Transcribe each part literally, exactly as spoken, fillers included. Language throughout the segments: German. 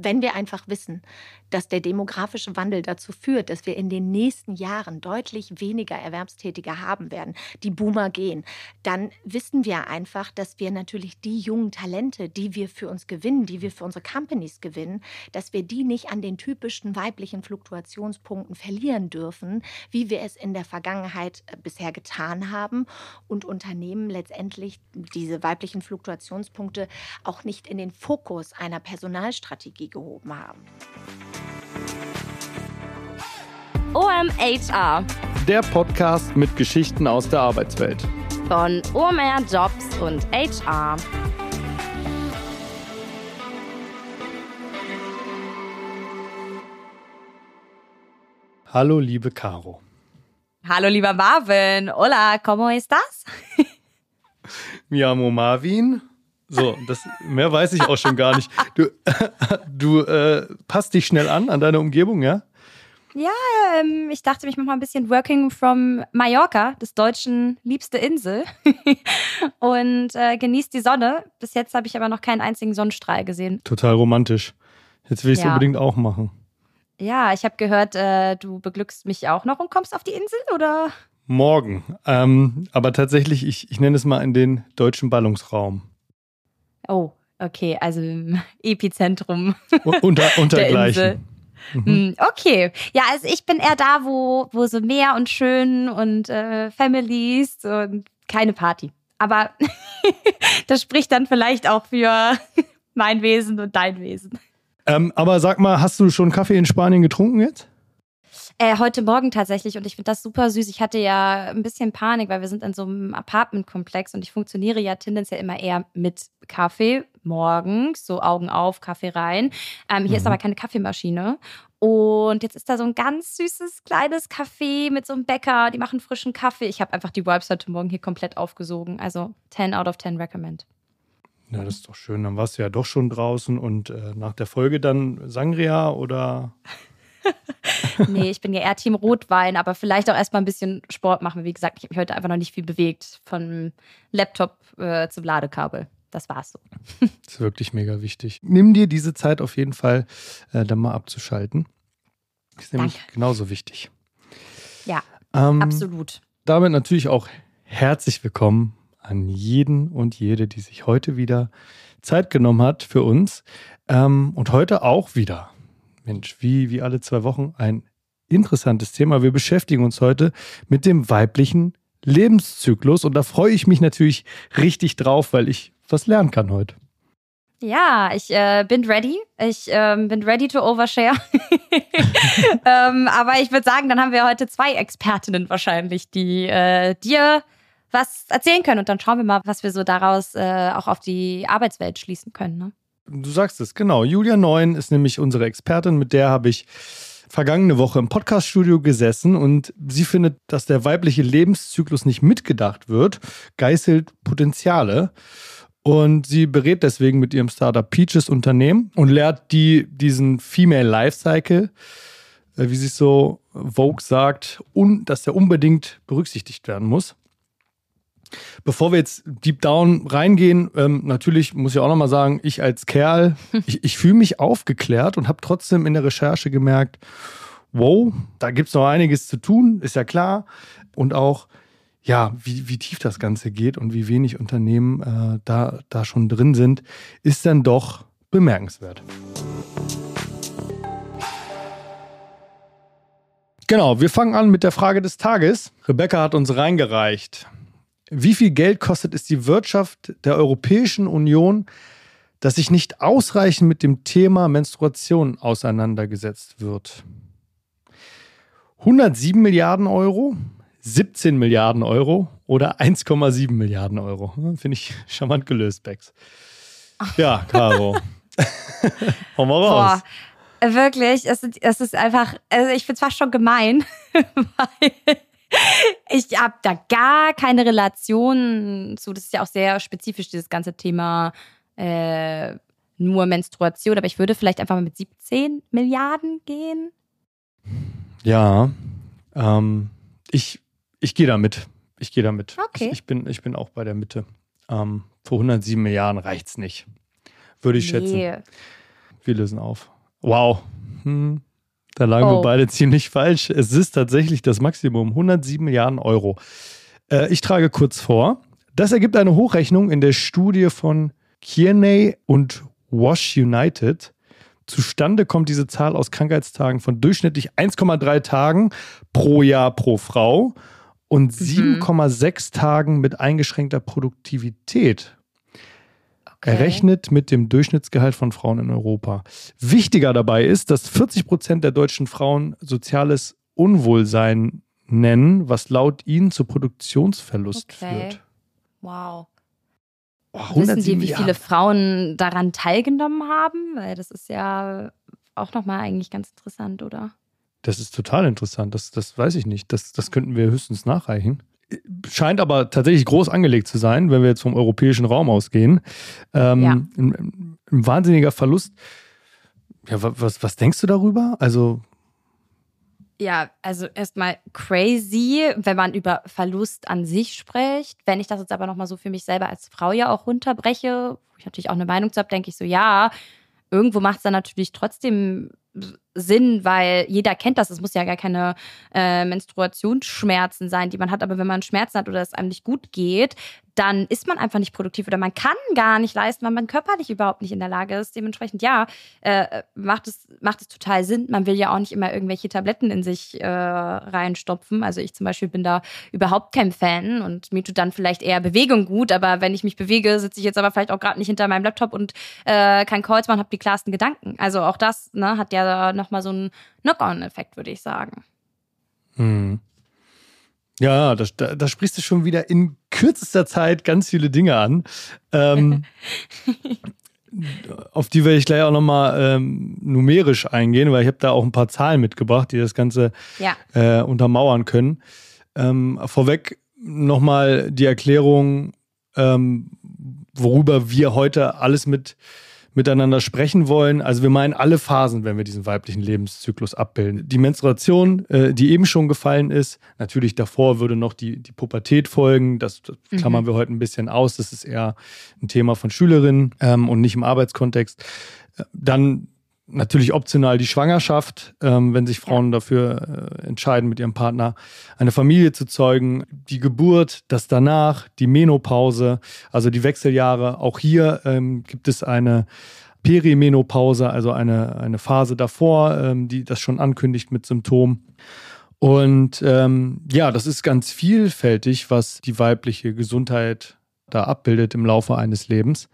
wenn wir einfach wissen, dass der demografische Wandel dazu führt, dass wir in den nächsten Jahren deutlich weniger Erwerbstätige haben werden, die Boomer gehen, dann wissen wir einfach, dass wir natürlich die jungen Talente, die wir für uns gewinnen, die wir für unsere Companies gewinnen, dass wir die nicht an den typischen weiblichen Fluktuationspunkten verlieren dürfen, wie wir es in der Vergangenheit bisher getan haben und Unternehmen letztendlich diese weiblichen Fluktuationspunkte auch nicht in den Fokus einer Personalstrategie gehoben haben. O M H R, der Podcast mit Geschichten aus der Arbeitswelt. Von O M R Jobs und H R. Hallo, liebe Caro. Hallo, lieber Marvin. Hola, ¿cómo estás? Mi amo Marvin. So, das, mehr weiß ich auch schon gar nicht. Du, du äh, passt dich schnell an, an deine Umgebung, ja? Ja, ähm, ich dachte, ich mache mal ein bisschen Working from Mallorca, des Deutschen liebste Insel. Und äh, genießt die Sonne. Bis jetzt habe ich aber noch keinen einzigen Sonnenstrahl gesehen. Total romantisch. Jetzt will ich es Ja. unbedingt auch machen. Ja, ich habe gehört, äh, du beglückst mich auch noch und kommst auf die Insel, oder? Morgen. Ähm, aber tatsächlich, ich, ich nenne es mal in den deutschen Ballungsraum. Oh, okay, also im Epizentrum U- Unter, der untergleichen. Insel. Mhm. Okay, ja, also ich bin eher da, wo, wo so Meer und schön und äh, Families und keine Party. Aber das spricht dann vielleicht auch für mein Wesen und dein Wesen. Ähm, aber sag mal, hast du schon Kaffee in Spanien getrunken jetzt? Äh, heute Morgen tatsächlich und ich finde das super süß. Ich hatte ja ein bisschen Panik, weil wir sind in so einem Apartmentkomplex und ich funktioniere ja tendenziell immer eher mit Kaffee morgens, so Augen auf, Kaffee rein. Ähm, hier Mhm. ist aber keine Kaffeemaschine. Und jetzt ist da so ein ganz süßes kleines Café mit so einem Bäcker, die machen frischen Kaffee. Ich habe einfach die Vibes heute Morgen hier komplett aufgesogen. Also ten out of ten recommend. Ja, das ist doch schön. Dann warst du ja doch schon draußen und äh, nach der Folge dann Sangria oder... Nee, ich bin ja eher Team Rotwein, aber vielleicht auch erstmal ein bisschen Sport machen. Wie gesagt, ich habe mich heute einfach noch nicht viel bewegt. Von Laptop äh, zum Ladekabel. Das war's so. Das ist wirklich mega wichtig. Nimm dir diese Zeit auf jeden Fall, äh, dann mal abzuschalten. Ist nämlich Danke. genauso wichtig. Ja, Ähm, absolut. Damit natürlich auch herzlich willkommen an jeden und jede, die sich heute wieder Zeit genommen hat für uns. Ähm, und heute auch wieder. Mensch, wie, wie alle zwei Wochen ein interessantes Thema. Wir beschäftigen uns heute mit dem weiblichen Lebenszyklus und da freue ich mich natürlich richtig drauf, weil ich was lernen kann heute. Ja, ich äh, bin ready. Ich ähm, bin ready to overshare. ähm, aber ich würde sagen, dann haben wir heute zwei Expertinnen wahrscheinlich, die äh, dir was erzählen können. Und dann schauen wir mal, was wir so daraus äh, auch auf die Arbeitswelt schließen können. Ne? Du sagst es, genau. Julia Neun ist nämlich unsere Expertin, mit der habe ich vergangene Woche im Podcaststudio gesessen und sie findet, dass der weibliche Lebenszyklus nicht mitgedacht wird, geißelt Potenziale. Und sie berät deswegen mit ihrem Startup Peaches Unternehmen und lehrt die diesen Female Lifecycle, äh, wie sie es so Vogue sagt, un, dass der unbedingt berücksichtigt werden muss. Bevor wir jetzt deep down reingehen, ähm, natürlich muss ich auch nochmal sagen, ich als Kerl, ich, ich fühle mich aufgeklärt und habe trotzdem in der Recherche gemerkt, wow, da gibt es noch einiges zu tun, ist ja klar. Und auch, ja, wie, wie tief das Ganze geht und wie wenig Unternehmen äh, da, da schon drin sind, ist dann doch bemerkenswert. Genau, wir fangen an mit der Frage des Tages. Rebecca hat uns reingereicht. Wie viel Geld kostet es die Wirtschaft der Europäischen Union, dass sich nicht ausreichend mit dem Thema Menstruation auseinandergesetzt wird? hundertsieben Milliarden Euro, siebzehn Milliarden Euro oder eins Komma sieben Milliarden Euro? Finde ich charmant gelöst, Bex. Ja, Caro. Hau mal raus. Boah, wirklich, es, es ist einfach, also ich finde es fast schon gemein, weil ich habe da gar keine Relation zu. Das ist ja auch sehr spezifisch, dieses ganze Thema äh, nur Menstruation. Aber ich würde vielleicht einfach mal mit siebzehn Milliarden gehen. Ja, ähm, ich, ich gehe da mit. Ich gehe da mit. Okay. Ich, ich, bin, ich bin auch bei der Mitte. Ähm, für hundertsieben Milliarden reicht's nicht. Würde ich schätzen. Nee. Wir lösen auf. Wow. Hm. Da lagen Oh. wir beide ziemlich falsch. Es ist tatsächlich das Maximum, hundertsieben Milliarden Euro. Äh, ich trage kurz vor. Das ergibt eine Hochrechnung in der Studie von Kearney und Wash United. Zustande kommt diese Zahl aus Krankheitstagen von durchschnittlich eins Komma drei Tagen pro Jahr pro Frau und sieben Komma sechs Tagen mit eingeschränkter Produktivität. Okay. Errechnet mit dem Durchschnittsgehalt von Frauen in Europa. Wichtiger dabei ist, dass vierzig Prozent der deutschen Frauen soziales Unwohlsein nennen, was laut ihnen zu Produktionsverlust Okay. führt. Wow. Oh, Wissen hundertsieben Sie, wie viele Milliarden. Frauen daran teilgenommen haben? Weil das ist ja auch nochmal eigentlich ganz interessant, oder? Das ist total interessant. Das, das weiß ich nicht. Das, das könnten wir höchstens nachreichen. Scheint aber tatsächlich groß angelegt zu sein, wenn wir jetzt vom europäischen Raum ausgehen. Ähm, Ja. ein, ein, ein wahnsinniger Verlust. Ja, wa- was, was denkst du darüber? Also, Ja, also erstmal crazy, wenn man über Verlust an sich spricht. Wenn ich das jetzt aber nochmal so für mich selber als Frau ja auch runterbreche, wo ich natürlich auch eine Meinung zu habe, denke ich so, ja, irgendwo macht es dann natürlich trotzdem Sinn, weil jeder kennt das. Es muss ja gar keine äh, Menstruationsschmerzen sein, die man hat. Aber wenn man Schmerzen hat oder es einem nicht gut geht, dann ist man einfach nicht produktiv oder man kann gar nicht leisten, weil man körperlich überhaupt nicht in der Lage ist. Dementsprechend, ja, äh, macht es, macht es total Sinn. Man will ja auch nicht immer irgendwelche Tabletten in sich äh, reinstopfen. Also ich zum Beispiel bin da überhaupt kein Fan und mir tut dann vielleicht eher Bewegung gut. Aber wenn ich mich bewege, sitze ich jetzt aber vielleicht auch gerade nicht hinter meinem Laptop und äh, kann Calls machen, habe die klarsten Gedanken. Also auch das ne, hat ja nochmal so einen Knock-on-Effekt, würde ich sagen. hm. Ja, da, da, da sprichst du schon wieder in kürzester Zeit ganz viele Dinge an. Ähm, auf die werde ich gleich auch nochmal ähm, numerisch eingehen, weil ich habe da auch ein paar Zahlen mitgebracht, die das Ganze Ja. äh, untermauern können. Ähm, vorweg nochmal die Erklärung, ähm, worüber wir heute alles mit miteinander sprechen wollen. Also wir meinen alle Phasen, wenn wir diesen weiblichen Lebenszyklus abbilden. Die Menstruation, äh, die eben schon gefallen ist, natürlich davor würde noch die, die Pubertät folgen. Das, das klammern Mhm. wir heute ein bisschen aus. Das ist eher ein Thema von Schülerinnen ähm, und nicht im Arbeitskontext. Äh, Dann natürlich optional die Schwangerschaft, ähm, wenn sich Frauen dafür äh, entscheiden, mit ihrem Partner eine Familie zu zeugen. Die Geburt, das danach, die Menopause, also die Wechseljahre. Auch hier ähm, gibt es eine Perimenopause, also eine, eine Phase davor, ähm, die das schon ankündigt mit Symptomen. Und ähm, ja, das ist ganz vielfältig, was die weibliche Gesundheit da abbildet im Laufe eines Lebens.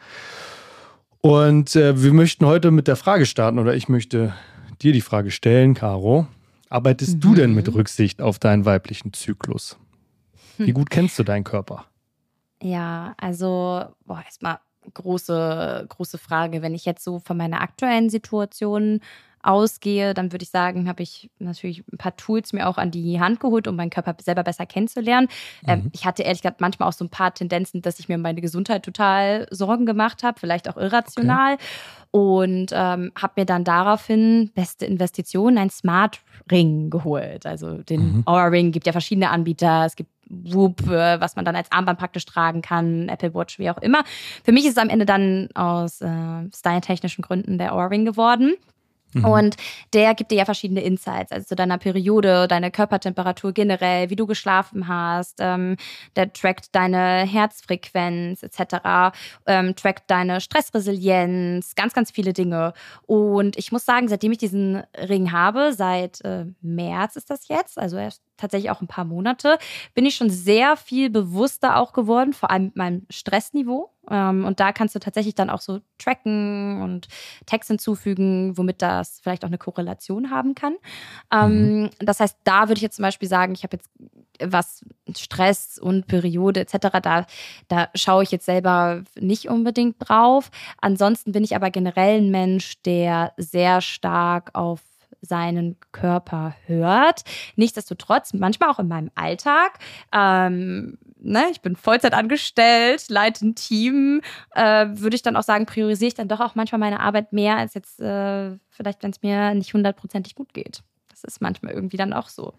Und äh, wir möchten heute mit der Frage starten, oder ich möchte dir die Frage stellen, Caro. Arbeitest Mhm. du denn mit Rücksicht auf deinen weiblichen Zyklus? Wie gut kennst du deinen Körper? Ja, also, boah, erstmal große, große Frage. Wenn ich jetzt so von meiner aktuellen Situation ausgehe, dann würde ich sagen, habe ich natürlich ein paar Tools mir auch an die Hand geholt, um meinen Körper selber besser kennenzulernen. Ähm, Mhm. ich hatte ehrlich gesagt manchmal auch so ein paar Tendenzen, dass ich mir um meine Gesundheit total Sorgen gemacht habe, vielleicht auch irrational. Und ähm, habe mir dann daraufhin, beste Investition, ein Smart Ring geholt. Also den Mhm. Oura Ring, gibt ja verschiedene Anbieter. Es gibt Whoop, äh, was man dann als Armband praktisch tragen kann, Apple Watch, wie auch immer. Für mich ist es am Ende dann aus äh, styletechnischen Gründen der Oura Ring geworden. Mhm. Und der gibt dir ja verschiedene Insights, also zu deiner Periode, deine Körpertemperatur generell, wie du geschlafen hast. Ähm, der trackt deine Herzfrequenz et cetera, ähm, trackt deine Stressresilienz, ganz, ganz viele Dinge. Und ich muss sagen, seitdem ich diesen Ring habe, seit äh, März ist das jetzt, also erst tatsächlich auch ein paar Monate, bin ich schon sehr viel bewusster auch geworden, vor allem mit meinem Stressniveau. Ähm, und da kannst du tatsächlich dann auch so tracken und Text hinzufügen, womit das vielleicht auch eine Korrelation haben kann. Ähm, Mhm. Das heißt, da würde ich jetzt zum Beispiel sagen, ich habe jetzt was Stress und Periode et cetera, da, da schaue ich jetzt selber nicht unbedingt drauf. Ansonsten bin ich aber generell ein Mensch, der sehr stark auf seinen Körper hört. Nichtsdestotrotz, manchmal auch in meinem Alltag, ähm, ne, ich bin Vollzeit angestellt, leite ein Team, äh, würde ich dann auch sagen, priorisiere ich dann doch auch manchmal meine Arbeit mehr, als jetzt äh, vielleicht, wenn es mir nicht hundertprozentig gut geht. Das ist manchmal irgendwie dann auch so.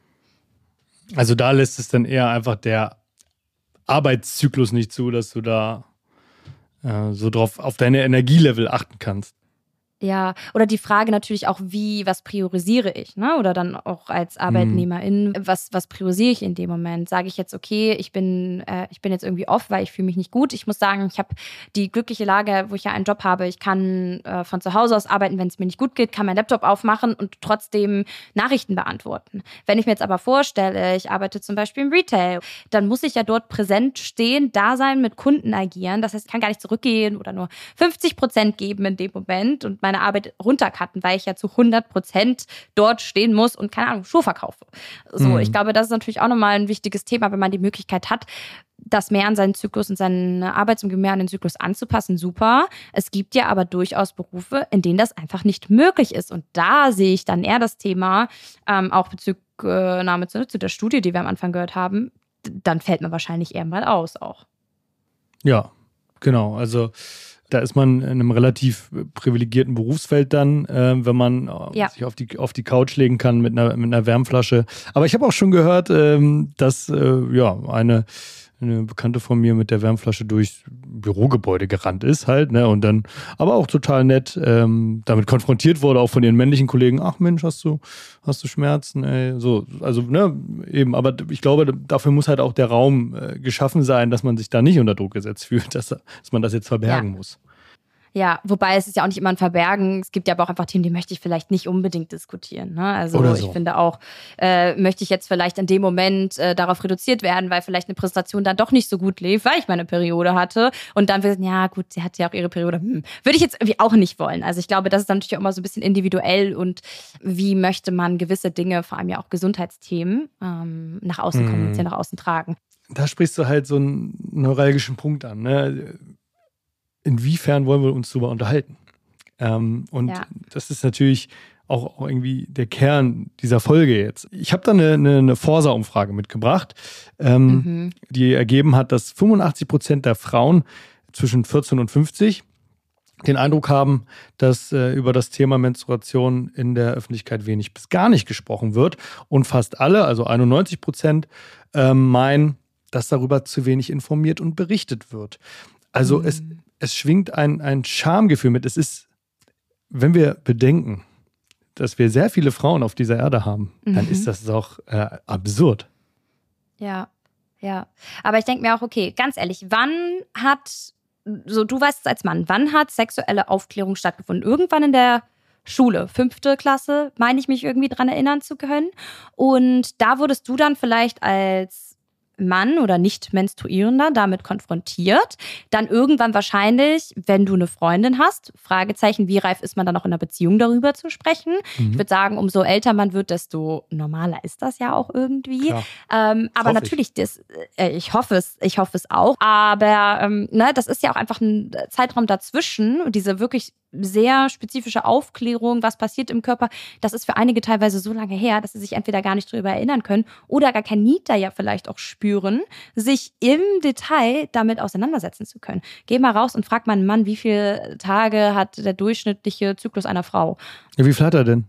Also da lässt es dann eher einfach der Arbeitszyklus nicht zu, dass du da äh, so drauf auf deine Energielevel achten kannst. Ja, oder die Frage natürlich auch, wie, was priorisiere ich, ne? Oder dann auch als Arbeitnehmerin, was, was priorisiere ich in dem Moment? Sage ich jetzt, okay, ich bin, äh, ich bin jetzt irgendwie off, weil ich fühle mich nicht gut. Ich muss sagen, ich habe die glückliche Lage, wo ich ja einen Job habe. Ich kann äh, von zu Hause aus arbeiten, wenn es mir nicht gut geht, kann meinen Laptop aufmachen und trotzdem Nachrichten beantworten. Wenn ich mir jetzt aber vorstelle, ich arbeite zum Beispiel im Retail, dann muss ich ja dort präsent stehen, da sein, mit Kunden agieren. Das heißt, ich kann gar nicht zurückgehen oder nur fünfzig Prozent geben in dem Moment und meine Arbeit runtercutten, weil ich ja zu hundert Prozent dort stehen muss und, keine Ahnung, Schuhe verkaufe. So, mhm. Ich glaube, das ist natürlich auch nochmal ein wichtiges Thema, wenn man die Möglichkeit hat, das mehr an seinen Zyklus und seine Arbeitsumgebung mehr an den Zyklus anzupassen, super. Es gibt ja aber durchaus Berufe, in denen das einfach nicht möglich ist. Und da sehe ich dann eher das Thema, ähm, auch Bezugnahme zu, zu der Studie, die wir am Anfang gehört haben, dann fällt man wahrscheinlich eher mal aus auch. Ja, genau. Also da ist man in einem relativ privilegierten Berufsfeld dann, äh, wenn man ja. sich auf die, auf die Couch legen kann mit einer, mit einer Wärmflasche. Aber ich habe auch schon gehört, ähm, dass äh, ja eine, eine Bekannte von mir mit der Wärmflasche durchs Bürogebäude gerannt ist halt, ne, und dann aber auch total nett ähm, damit konfrontiert wurde, auch von ihren männlichen Kollegen. Ach Mensch, hast du, hast du Schmerzen? Ey? So, also ne, eben. Aber ich glaube, dafür muss halt auch der Raum äh, geschaffen sein, dass man sich da nicht unter Druck gesetzt fühlt, dass, dass man das jetzt verbergen ja. muss. Ja, wobei es ist ja auch nicht immer ein Verbergen. Es gibt ja aber auch einfach Themen, die möchte ich vielleicht nicht unbedingt diskutieren. Ne? Also so. Ich finde auch, äh, möchte ich jetzt vielleicht in dem Moment äh, darauf reduziert werden, weil vielleicht eine Präsentation dann doch nicht so gut lief, weil ich meine Periode hatte. Und dann wird, ja gut, sie hat ja auch ihre Periode. Hm, würde ich jetzt irgendwie auch nicht wollen. Also ich glaube, das ist dann natürlich auch immer so ein bisschen individuell und wie möchte man gewisse Dinge, vor allem ja auch Gesundheitsthemen, ähm, nach außen hm. kommunizieren, nach außen tragen. Da sprichst du halt so einen neuralgischen Punkt an, ne? Inwiefern wollen wir uns darüber unterhalten? Ähm, und ja. das ist natürlich auch, auch irgendwie der Kern dieser Folge jetzt. Ich habe da eine, eine, eine Forsa-Umfrage mitgebracht, ähm, mhm. die ergeben hat, dass fünfundachtzig Prozent der Frauen zwischen vierzehn und fünfzig den Eindruck haben, dass äh, über das Thema Menstruation in der Öffentlichkeit wenig bis gar nicht gesprochen wird. Und fast alle, also einundneunzig Prozent, äh, meinen, dass darüber zu wenig informiert und berichtet wird. Also mhm. es Es schwingt ein, ein Schamgefühl mit. Es ist, wenn wir bedenken, dass wir sehr viele Frauen auf dieser Erde haben, mhm. dann ist das doch äh, absurd. Ja, ja. Aber ich denke mir auch, okay, ganz ehrlich, wann hat, so du weißt es als Mann, wann hat sexuelle Aufklärung stattgefunden? Irgendwann in der Schule, fünfte Klasse, meine ich mich irgendwie dran erinnern zu können. Und da wurdest du dann vielleicht als Mann oder Nicht-Menstruierender damit konfrontiert. Dann irgendwann wahrscheinlich, wenn du eine Freundin hast, Fragezeichen, wie reif ist man dann noch in einer Beziehung darüber zu sprechen? Mhm. Ich würde sagen, umso älter man wird, desto normaler ist das ja auch irgendwie. Ähm, aber natürlich, ich. Das, äh, ich hoffe es, ich hoffe es auch. Aber ähm, ne, das ist ja auch einfach ein Zeitraum dazwischen und diese wirklich sehr spezifische Aufklärung, was passiert im Körper, das ist für einige teilweise so lange her, dass sie sich entweder gar nicht darüber erinnern können oder gar kein Need da ja vielleicht auch spüren, sich im Detail damit auseinandersetzen zu können. Geh mal raus und frag mal einen Mann, wie viele Tage hat der durchschnittliche Zyklus einer Frau? Ja, wie viel hat er denn?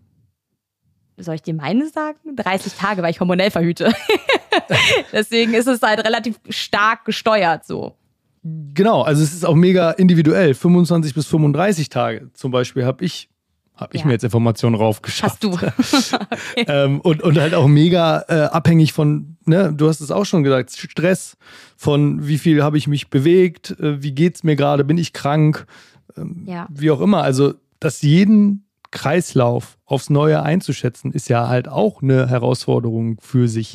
Soll ich dir meine sagen? dreißig Tage, weil ich hormonell verhüte. Deswegen ist es halt relativ stark gesteuert so. Genau, also es ist auch mega individuell. fünfundzwanzig bis fünfunddreißig Tage zum Beispiel habe ich, hab ich ja. mir jetzt Informationen raufgeschafft. Hast du. Okay. ähm, und, und halt auch mega äh, abhängig von, ne, du hast es auch schon gesagt, Stress, von wie viel habe ich mich bewegt, äh, wie geht's mir gerade, bin ich krank, ähm, ja. wie auch immer. Also, dass jeden Kreislauf aufs Neue einzuschätzen, ist ja halt auch eine Herausforderung für sich.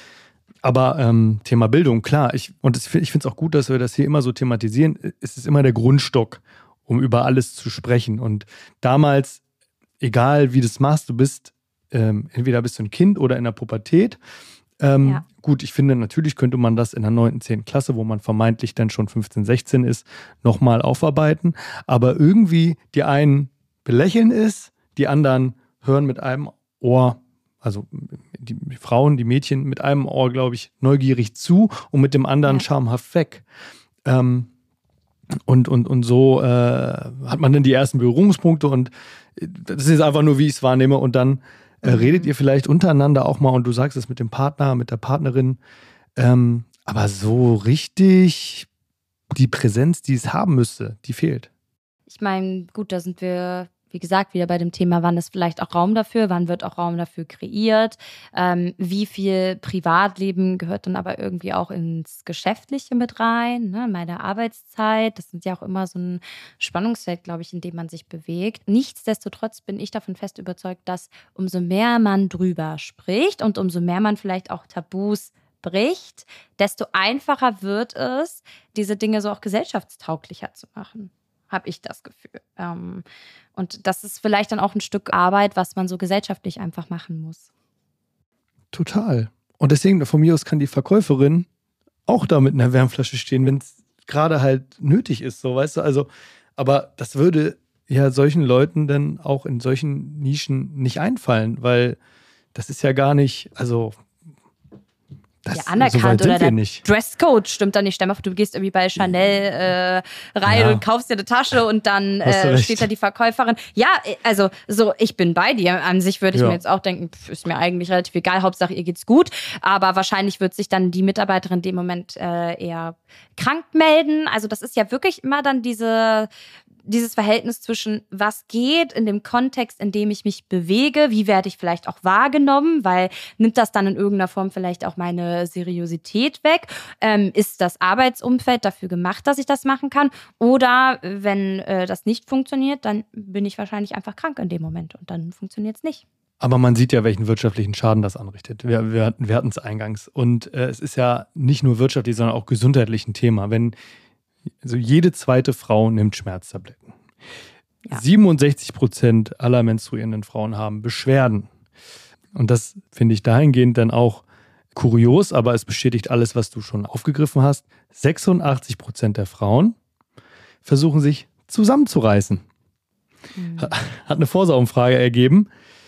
Aber ähm, Thema Bildung, klar, ich, und das, ich finde es auch gut, dass wir das hier immer so thematisieren. Es ist immer der Grundstock, um über alles zu sprechen. Und damals, egal wie du es machst, du bist, ähm, entweder bist du ein Kind oder in der Pubertät. Ähm, ja. Gut, ich finde, natürlich könnte man das in der neunten, zehnten Klasse, wo man vermeintlich dann schon fünfzehn, sechzehn ist, nochmal aufarbeiten. Aber irgendwie die einen belächeln es, die anderen hören mit einem Ohr, also die Frauen, die Mädchen mit einem Ohr, glaube ich, neugierig zu und mit dem anderen ja. schamhaft weg. Ähm, und, und, und so äh, hat man dann die ersten Berührungspunkte und das ist einfach nur, wie ich es wahrnehme. Und dann äh, redet ihr vielleicht untereinander auch mal und du sagst es mit dem Partner, mit der Partnerin. Ähm, aber so richtig die Präsenz, die es haben müsste, die fehlt. Ich meine, gut, da sind wir wie gesagt, wieder bei dem Thema, wann ist vielleicht auch Raum dafür, wann wird auch Raum dafür kreiert, ähm, wie viel Privatleben gehört dann aber irgendwie auch ins Geschäftliche mit rein, ne? Meine Arbeitszeit, das sind ja auch immer so ein Spannungsfeld, glaube ich, in dem man sich bewegt. Nichtsdestotrotz bin ich davon fest überzeugt, dass umso mehr man drüber spricht und umso mehr man vielleicht auch Tabus bricht, desto einfacher wird es, diese Dinge so auch gesellschaftstauglicher zu machen. Habe ich das Gefühl. Ähm, und das ist vielleicht dann auch ein Stück Arbeit, was man so gesellschaftlich einfach machen muss. Total. Und deswegen, von mir aus kann die Verkäuferin auch da mit einer Wärmflasche stehen, wenn es gerade halt nötig ist, so, weißt du, also, aber das würde ja solchen Leuten dann auch in solchen Nischen nicht einfallen, weil das ist ja gar nicht, also Das, ja, anerkannt so oder der nicht. Dresscode stimmt dann nicht. Stell mal vor, du gehst irgendwie bei Chanel äh, rein Ja. und kaufst dir eine Tasche und dann äh, steht da die Verkäuferin. Ja, also so, ich bin bei dir. An sich würde ich Ja. mir jetzt auch denken, pff, ist mir eigentlich relativ egal, Hauptsache ihr geht's gut. Aber wahrscheinlich wird sich dann die Mitarbeiterin in dem Moment äh, eher krank melden. Also das ist ja wirklich immer dann diese... dieses Verhältnis zwischen, was geht in dem Kontext, in dem ich mich bewege, wie werde ich vielleicht auch wahrgenommen, weil nimmt das dann in irgendeiner Form vielleicht auch meine Seriosität weg? Ähm, ist das Arbeitsumfeld dafür gemacht, dass ich das machen kann? Oder wenn äh, das nicht funktioniert, dann bin ich wahrscheinlich einfach krank in dem Moment und dann funktioniert es nicht. Aber man sieht ja, welchen wirtschaftlichen Schaden das anrichtet. Wir, wir, wir hatten es eingangs. Und äh, es ist ja nicht nur wirtschaftlich, sondern auch gesundheitlich ein Thema. Wenn Also jede zweite Frau nimmt Schmerztabletten. Ja. siebenundsechzig Prozent aller menstruierenden Frauen haben Beschwerden. Und das finde ich dahingehend dann auch kurios, aber es bestätigt alles, was du schon aufgegriffen hast. sechsundachtzig Prozent der Frauen versuchen sich zusammenzureißen. Mhm. Hat eine Forsa-Umfrage ergeben.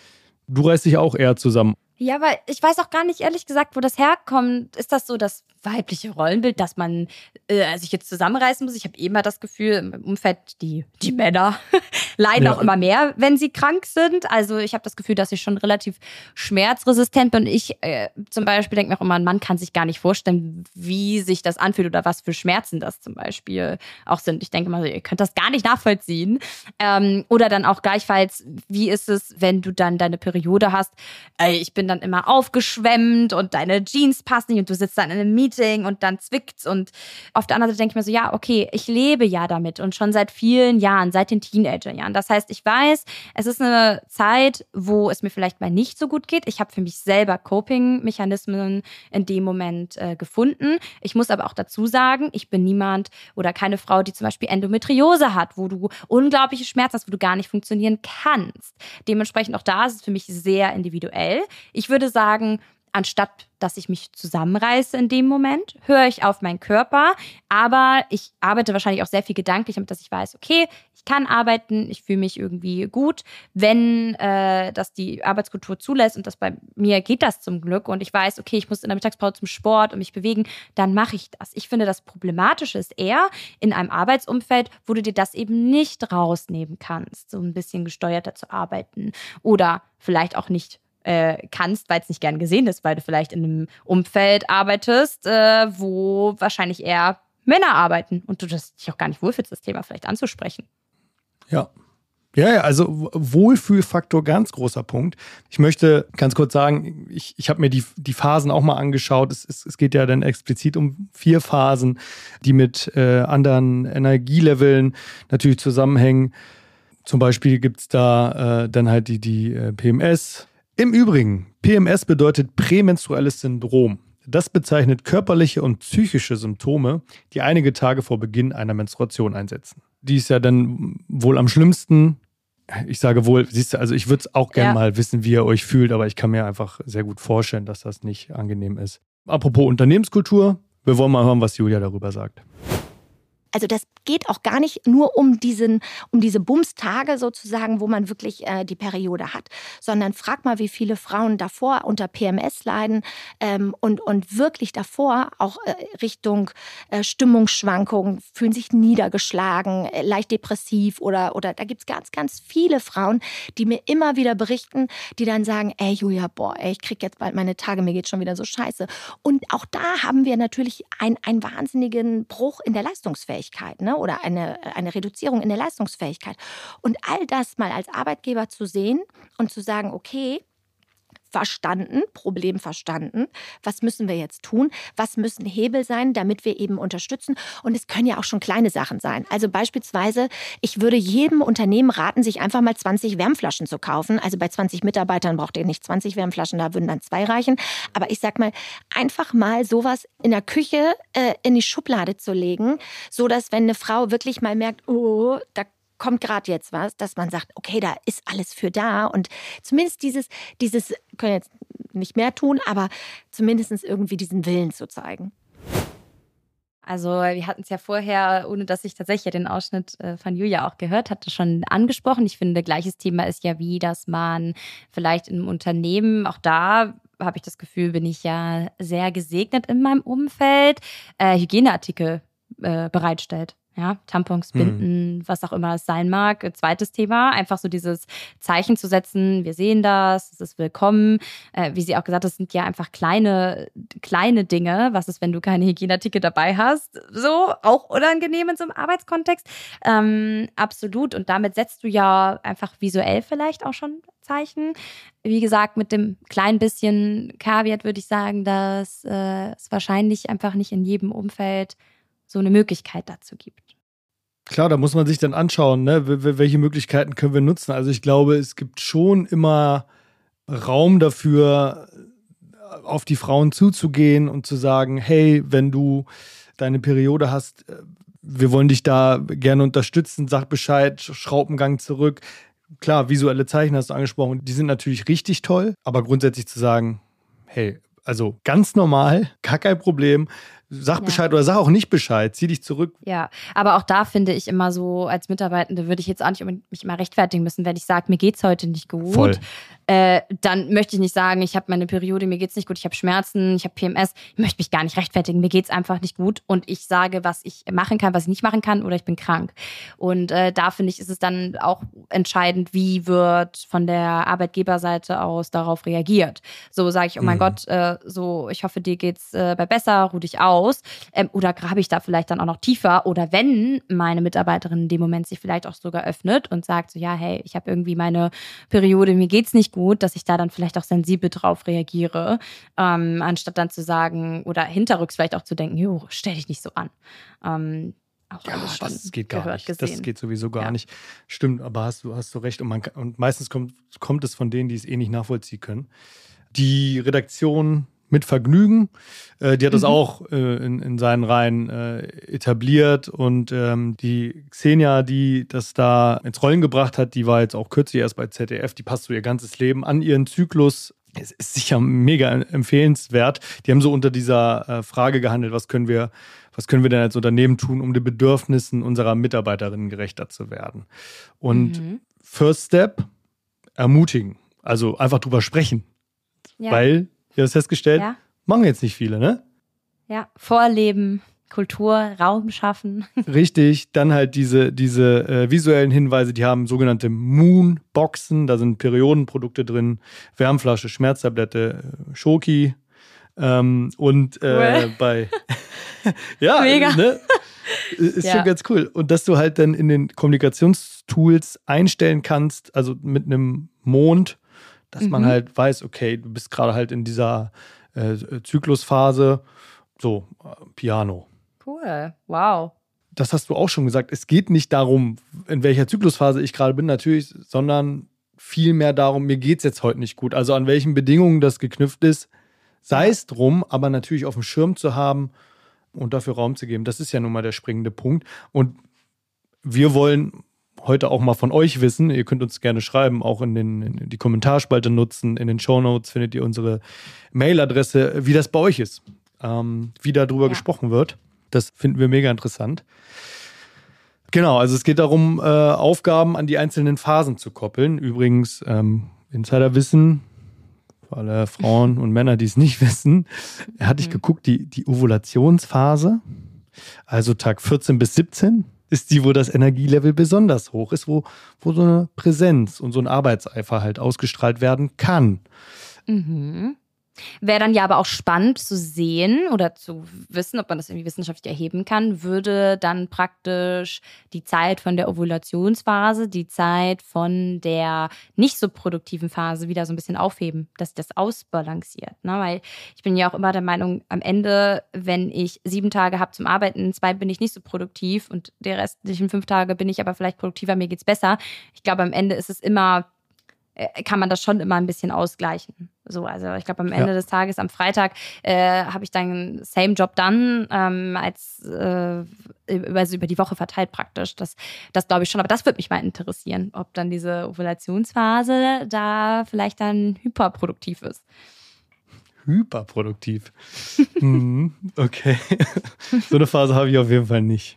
Du reißt dich auch eher zusammen. Ja, weil ich weiß auch gar nicht, ehrlich gesagt, wo das herkommt. Ist das so das weibliche Rollenbild, dass man äh, sich jetzt zusammenreißen muss? Ich habe eh immer das Gefühl, im Umfeld, die, die Männer leiden ja. auch immer mehr, wenn sie krank sind. Also ich habe das Gefühl, dass ich schon relativ schmerzresistent bin. Und ich äh, zum Beispiel denke mir auch immer, ein Mann kann sich gar nicht vorstellen, wie sich das anfühlt oder was für Schmerzen das zum Beispiel auch sind. Ich denke mal, ihr könnt das gar nicht nachvollziehen. Ähm, oder dann auch gleichfalls, wie ist es, wenn du dann deine Periode hast? Äh, ich bin dann immer aufgeschwemmt und deine Jeans passen nicht und du sitzt dann in einem Meeting und dann zwickt's und auf der anderen Seite denke ich mir so, ja, okay, ich lebe ja damit und schon seit vielen Jahren, seit den Teenagerjahren. Das heißt, ich weiß, es ist eine Zeit, wo es mir vielleicht mal nicht so gut geht. Ich habe für mich selber Coping-Mechanismen in dem Moment äh, gefunden. Ich muss aber auch dazu sagen, ich bin niemand oder keine Frau, die zum Beispiel Endometriose hat, wo du unglaubliche Schmerzen hast, wo du gar nicht funktionieren kannst. Dementsprechend auch da ist es für mich sehr individuell. Ich würde sagen, anstatt dass ich mich zusammenreiße in dem Moment, höre ich auf meinen Körper. Aber ich arbeite wahrscheinlich auch sehr viel gedanklich, damit dass ich weiß, okay, ich kann arbeiten, ich fühle mich irgendwie gut. Wenn äh, das die Arbeitskultur zulässt und das bei mir geht das zum Glück und ich weiß, okay, ich muss in der Mittagspause zum Sport und mich bewegen, dann mache ich das. Ich finde, das Problematische ist eher in einem Arbeitsumfeld, wo du dir das eben nicht rausnehmen kannst, so ein bisschen gesteuerter zu arbeiten oder vielleicht auch nicht Äh, kannst, weil es nicht gern gesehen ist, weil du vielleicht in einem Umfeld arbeitest, äh, wo wahrscheinlich eher Männer arbeiten und du das dich auch gar nicht wohlfühlst, das Thema vielleicht anzusprechen. Ja. Ja, ja, also Wohlfühlfaktor, ganz großer Punkt. Ich möchte ganz kurz sagen, ich, ich habe mir die, die Phasen auch mal angeschaut. Es, es, es geht ja dann explizit um vier Phasen, die mit äh, anderen Energieleveln natürlich zusammenhängen. Zum Beispiel gibt es da äh, dann halt die, die äh, P M S. Im Übrigen, P M S bedeutet prämenstruelles Syndrom. Das bezeichnet körperliche und psychische Symptome, die einige Tage vor Beginn einer Menstruation einsetzen. Die ist ja dann wohl am schlimmsten. Ich sage wohl, siehst du, also ich würde es auch gerne ja. mal wissen, wie ihr euch fühlt, aber ich kann mir einfach sehr gut vorstellen, dass das nicht angenehm ist. Apropos Unternehmenskultur, wir wollen mal hören, was Julia darüber sagt. Also das geht auch gar nicht nur um diesen, um diese Bumstage sozusagen, wo man wirklich äh, die Periode hat, sondern frag mal, wie viele Frauen davor unter P M S leiden ähm, und, und wirklich davor auch äh, Richtung äh, Stimmungsschwankungen, fühlen sich niedergeschlagen, äh, leicht depressiv oder, oder da gibt's ganz, ganz viele Frauen, die mir immer wieder berichten, die dann sagen, ey Julia, boah, ey, ich krieg jetzt bald meine Tage, mir geht's schon wieder so scheiße. Und auch da haben wir natürlich ein, einen wahnsinnigen Bruch in der Leistungsfähigkeit. Leistungsfähigkeit, ne? Oder eine, eine Reduzierung in der Leistungsfähigkeit. Und all das mal als Arbeitgeber zu sehen und zu sagen, okay, verstanden, Problem verstanden. Was müssen wir jetzt tun? Was müssen Hebel sein, damit wir eben unterstützen? Und es können ja auch schon kleine Sachen sein. Also beispielsweise, ich würde jedem Unternehmen raten, sich einfach mal zwanzig Wärmflaschen zu kaufen. Also bei zwanzig Mitarbeitern braucht ihr nicht zwanzig Wärmflaschen, da würden dann zwei reichen. Aber ich sag mal, einfach mal sowas in der Küche äh, in die Schublade zu legen, so dass wenn eine Frau wirklich mal merkt, oh, da kommt gerade jetzt was, dass man sagt, okay, da ist alles für da und zumindest dieses, dieses, können jetzt nicht mehr tun, aber zumindest irgendwie diesen Willen zu zeigen. Also wir hatten es ja vorher, ohne dass ich tatsächlich den Ausschnitt von Julia auch gehört hatte, schon angesprochen. Ich finde, gleiches Thema ist ja wie, dass man vielleicht in einem Unternehmen, auch da habe ich das Gefühl, bin ich ja sehr gesegnet in meinem Umfeld, äh, Hygieneartikel äh, bereitstellt. Ja, Tampons, Binden, mhm. was auch immer es sein mag. Zweites Thema, einfach so dieses Zeichen zu setzen, wir sehen das, es ist willkommen. Äh, wie sie auch gesagt hat, das sind ja einfach kleine, kleine Dinge. Was ist, wenn du keine Hygieneartikel dabei hast? So, auch unangenehm in so einem Arbeitskontext. Ähm, absolut. Und damit setzt du ja einfach visuell vielleicht auch schon Zeichen. Wie gesagt, mit dem kleinen bisschen Caveat würde ich sagen, dass äh, es wahrscheinlich einfach nicht in jedem Umfeld so eine Möglichkeit dazu gibt. Klar, da muss man sich dann anschauen, ne? Welche Möglichkeiten können wir nutzen. Also ich glaube, es gibt schon immer Raum dafür, auf die Frauen zuzugehen und zu sagen, hey, wenn du deine Periode hast, wir wollen dich da gerne unterstützen, sag Bescheid, Schraubengang zurück. Klar, visuelle Zeichen hast du angesprochen, die sind natürlich richtig toll, aber grundsätzlich zu sagen, hey, also ganz normal, gar kein Problem. Sag ja. Bescheid oder sag auch nicht Bescheid, zieh dich zurück. Ja, aber auch da finde ich immer so, als Mitarbeitende würde ich jetzt auch nicht mich immer rechtfertigen müssen, wenn ich sage, mir geht's heute nicht gut. Voll. Äh, dann möchte ich nicht sagen, ich habe meine Periode, mir geht's nicht gut, ich habe Schmerzen, ich habe P M S. Ich möchte mich gar nicht rechtfertigen, mir geht's einfach nicht gut und ich sage, was ich machen kann, was ich nicht machen kann oder ich bin krank. Und äh, da finde ich, ist es dann auch entscheidend, wie wird von der Arbeitgeberseite aus darauf reagiert. So sage ich, oh mein mhm. Gott, äh, so ich hoffe, dir geht's äh, bei besser, ruh dich aus. Ähm, oder grabe ich da vielleicht dann auch noch tiefer? Oder wenn meine Mitarbeiterin in dem Moment sich vielleicht auch sogar öffnet und sagt so, ja, hey, ich habe irgendwie meine Periode, mir geht's nicht gut, dass ich da dann vielleicht auch sensibel drauf reagiere, ähm, anstatt dann zu sagen oder hinterrücks vielleicht auch zu denken, jo, stell dich nicht so an. Ähm, auch ja, alles schon das geht gar gehört, nicht. Gesehen. Das geht sowieso gar ja. nicht. Stimmt, aber hast du, hast du recht. Und, man, und meistens kommt, kommt es von denen, die es eh nicht nachvollziehen können. Die Redaktion mit Vergnügen, äh, die hat das mhm. auch äh, in, in seinen Reihen äh, etabliert und ähm, die Xenia, die das da ins Rollen gebracht hat, die war jetzt auch kürzlich erst bei Z D F, die passt so ihr ganzes Leben an ihren Zyklus. Es ist sicher mega empfehlenswert. Die haben so unter dieser äh, Frage gehandelt, was können wir, was können wir denn als Unternehmen tun, um den Bedürfnissen unserer Mitarbeiterinnen gerechter zu werden. Und mhm. First Step, ermutigen. Also einfach drüber sprechen. Ja. Weil ihr habt festgestellt, ja. machen jetzt nicht viele, ne? Ja, Vorleben, Kultur, Raum schaffen. Richtig, dann halt diese, diese äh, visuellen Hinweise, die haben sogenannte Moon-Boxen, da sind Periodenprodukte drin, Wärmflasche, Schmerztablette, Schoki ähm, und äh, cool. bei ja, mega. Ne? Ist ja. schon ganz cool. Und dass du halt dann in den Kommunikationstools einstellen kannst, also mit einem Mond, dass man mhm. halt weiß, okay, du bist gerade halt in dieser äh, Zyklusphase, so, äh, Piano. Cool, wow. Das hast du auch schon gesagt. Es geht nicht darum, in welcher Zyklusphase ich gerade bin, natürlich, sondern vielmehr darum, mir geht es jetzt heute nicht gut. Also an welchen Bedingungen das geknüpft ist, sei es drum, aber natürlich auf dem Schirm zu haben und dafür Raum zu geben. Das ist ja nun mal der springende Punkt. Und wir wollen heute auch mal von euch wissen. Ihr könnt uns gerne schreiben, auch in, den, in die Kommentarspalte nutzen. In den Shownotes findet ihr unsere Mailadresse, wie das bei euch ist, ähm, wie darüber ja. gesprochen wird. Das finden wir mega interessant. Genau, also es geht darum, äh, Aufgaben an die einzelnen Phasen zu koppeln. Übrigens, ähm, Insiderwissen, für alle Frauen und Männer, die es nicht wissen, hatte ich geguckt, die, die Ovulationsphase, also Tag vierzehn bis siebzehn, ist die, wo das Energielevel besonders hoch ist, wo, wo so eine Präsenz und so ein Arbeitseifer halt ausgestrahlt werden kann. Mhm. Wäre dann ja aber auch spannend zu sehen oder zu wissen, ob man das irgendwie wissenschaftlich erheben kann, würde dann praktisch die Zeit von der Ovulationsphase, die Zeit von der nicht so produktiven Phase wieder so ein bisschen aufheben, dass sich das ausbalanciert. Ne? Weil ich bin ja auch immer der Meinung, am Ende, wenn ich sieben Tage habe zum Arbeiten, zwei bin ich nicht so produktiv und die restlichen fünf Tage bin ich aber vielleicht produktiver, mir geht's besser. Ich glaube, am Ende ist es immer, kann man das schon immer ein bisschen ausgleichen. So, also ich glaube, am Ende ja. des Tages, am Freitag, äh, habe ich dann same Job done, ähm, als äh, also über die Woche verteilt praktisch. Das, das glaube ich schon. Aber das würde mich mal interessieren, ob dann diese Ovulationsphase da vielleicht dann hyperproduktiv ist. Hyperproduktiv. mhm, okay. So eine Phase habe ich auf jeden Fall nicht.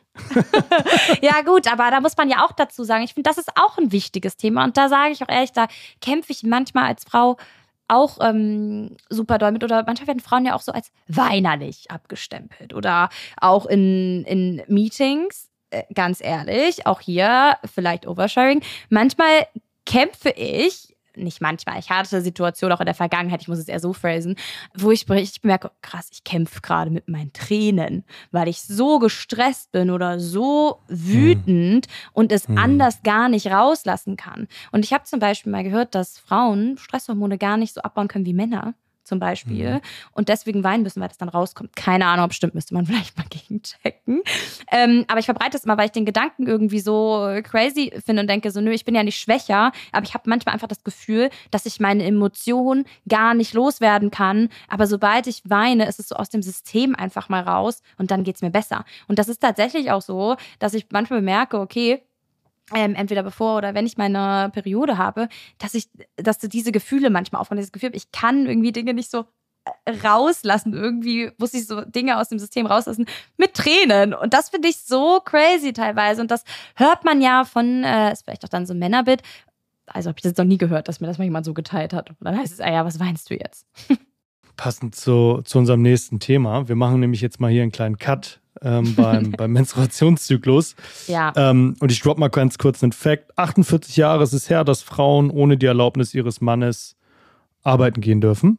Ja gut, aber da muss man ja auch dazu sagen, ich finde, das ist auch ein wichtiges Thema. Und da sage ich auch ehrlich, da kämpfe ich manchmal als Frau auch ähm, super doll mit. Oder manchmal werden Frauen ja auch so als weinerlich abgestempelt. Oder auch in, in Meetings, äh, ganz ehrlich, auch hier vielleicht Oversharing. Manchmal kämpfe ich, nicht manchmal, ich hatte Situationen auch in der Vergangenheit, ich muss es eher so phrasen, wo ich richtig bemerke, krass, ich kämpfe gerade mit meinen Tränen, weil ich so gestresst bin oder so wütend hm. und es hm. anders gar nicht rauslassen kann. Und ich habe zum Beispiel mal gehört, dass Frauen Stresshormone gar nicht so abbauen können wie Männer zum Beispiel. Mhm. Und deswegen weinen müssen, weil das dann rauskommt. Keine Ahnung, ob es stimmt, müsste man vielleicht mal gegenchecken. Ähm, aber ich verbreite es immer, weil ich den Gedanken irgendwie so crazy finde und denke so, nö, ich bin ja nicht schwächer, aber ich habe manchmal einfach das Gefühl, dass ich meine Emotionen gar nicht loswerden kann. Aber sobald ich weine, ist es so aus dem System einfach mal raus und dann geht's mir besser. Und das ist tatsächlich auch so, dass ich manchmal merke, okay, Ähm, entweder bevor oder wenn ich meine Periode habe, dass ich, dass du diese Gefühle manchmal aufkommen, dieses Gefühl, ich kann irgendwie Dinge nicht so rauslassen. Irgendwie muss ich so Dinge aus dem System rauslassen mit Tränen. Und das finde ich so crazy teilweise. Und das hört man ja von, äh, ist vielleicht auch dann so ein Männerbild. Also habe ich das noch nie gehört, dass mir das mal jemand so geteilt hat. Und dann heißt es, ah ja, was weinst du jetzt? Passend zu, zu unserem nächsten Thema. Wir machen nämlich jetzt mal hier einen kleinen Cut. Ähm, beim, beim Menstruationszyklus. Ja. Ähm, und ich droppe mal ganz kurz einen Fact. achtundvierzig Jahre ist es her, dass Frauen ohne die Erlaubnis ihres Mannes arbeiten gehen dürfen.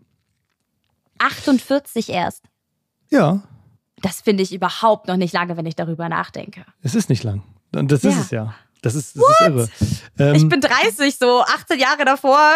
achtundvierzig erst? Ja. Das finde ich überhaupt noch nicht lange, wenn ich darüber nachdenke. Es ist nicht lang. Das ist ja. es ja. Das ist, das ist irre. Ähm, ich bin dreißig, so achtzehn Jahre davor.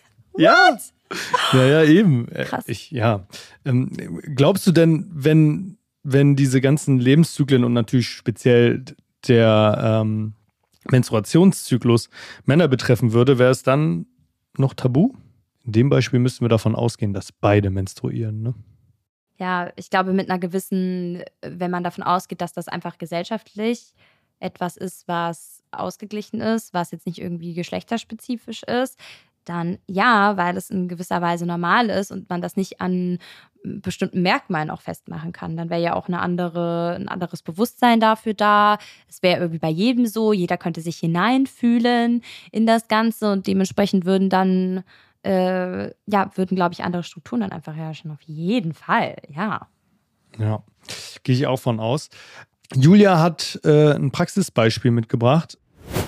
Ja. Ja, ja, eben. Krass. Ich, ja. Ähm, glaubst du denn, wenn wenn diese ganzen Lebenszyklen und natürlich speziell der ähm, Menstruationszyklus Männer betreffen würde, wäre es dann noch tabu? In dem Beispiel müssten wir davon ausgehen, dass beide menstruieren, ne? Ja, ich glaube mit einer gewissen, wenn man davon ausgeht, dass das einfach gesellschaftlich etwas ist, was ausgeglichen ist, was jetzt nicht irgendwie geschlechterspezifisch ist, dann ja, weil es in gewisser Weise normal ist und man das nicht an bestimmten Merkmalen auch festmachen kann. Dann wäre ja auch eine andere, ein anderes Bewusstsein dafür da. Es wäre irgendwie bei jedem so, jeder könnte sich hineinfühlen in das Ganze und dementsprechend würden dann, äh, ja, würden, glaube ich, andere Strukturen dann einfach herrschen. Auf jeden Fall, ja. Ja, gehe ich auch von aus. Julia hat äh, ein Praxisbeispiel mitgebracht.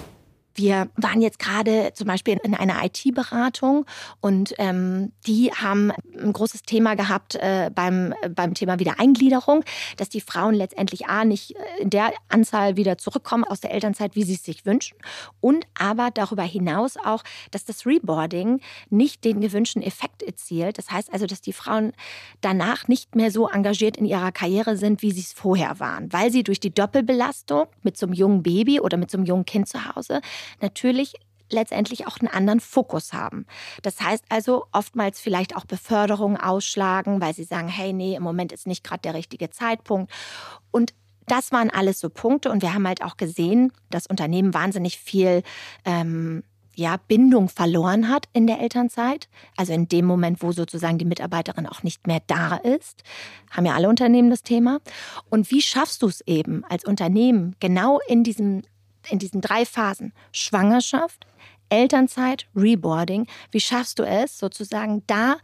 Wir waren jetzt gerade zum Beispiel in einer I T-Beratung und ähm, die haben ein großes Thema gehabt äh, beim, beim Thema Wiedereingliederung, dass die Frauen letztendlich A, nicht in der Anzahl wieder zurückkommen aus der Elternzeit, wie sie es sich wünschen, und aber darüber hinaus auch, dass das Reboarding nicht den gewünschten Effekt erzielt. Das heißt also, dass die Frauen danach nicht mehr so engagiert in ihrer Karriere sind, wie sie es vorher waren, weil sie durch die Doppelbelastung mit so einem jungen Baby oder mit so einem jungen Kind zu Hause natürlich letztendlich auch einen anderen Fokus haben. Das heißt also oftmals vielleicht auch Beförderungen ausschlagen, weil sie sagen, hey, nee, im Moment ist nicht gerade der richtige Zeitpunkt. Und das waren alles so Punkte und wir haben halt auch gesehen, dass Unternehmen wahnsinnig viel ähm, ja, Bindung verloren hat in der Elternzeit. Also in dem Moment, wo sozusagen die Mitarbeiterin auch nicht mehr da ist, haben ja alle Unternehmen das Thema. Und wie schaffst du es eben als Unternehmen genau in diesem in diesen drei Phasen, Schwangerschaft, Elternzeit, Reboarding, wie schaffst du es sozusagen da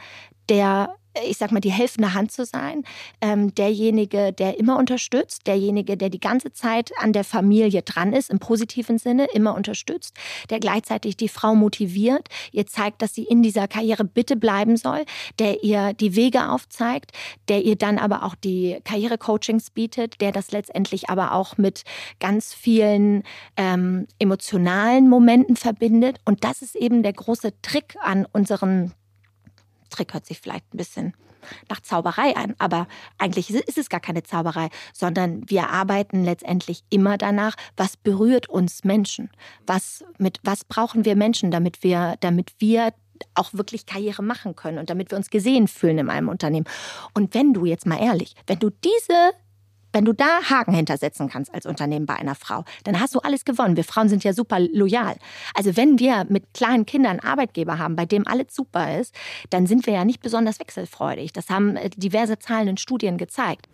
der, ich sag mal, die helfende Hand zu sein, ähm, derjenige, der immer unterstützt, derjenige, der die ganze Zeit an der Familie dran ist, im positiven Sinne, immer unterstützt, der gleichzeitig die Frau motiviert, ihr zeigt, dass sie in dieser Karriere bitte bleiben soll, der ihr die Wege aufzeigt, der ihr dann aber auch die Karrierecoachings bietet, der das letztendlich aber auch mit ganz vielen ähm, emotionalen Momenten verbindet. Und das ist eben der große Trick an unseren Trick hört sich vielleicht ein bisschen nach Zauberei an, aber eigentlich ist es gar keine Zauberei, sondern wir arbeiten letztendlich immer danach, was berührt uns Menschen, was, mit, was brauchen wir Menschen, damit wir, damit wir auch wirklich Karriere machen können und damit wir uns gesehen fühlen in einem Unternehmen. Und wenn du jetzt mal ehrlich, wenn du diese Wenn du da Haken hintersetzen kannst als Unternehmen bei einer Frau, dann hast du alles gewonnen. Wir Frauen sind ja super loyal. Also wenn wir mit kleinen Kindern einen Arbeitgeber haben, bei dem alles super ist, dann sind wir ja nicht besonders wechselfreudig. Das haben diverse Zahlen in Studien gezeigt.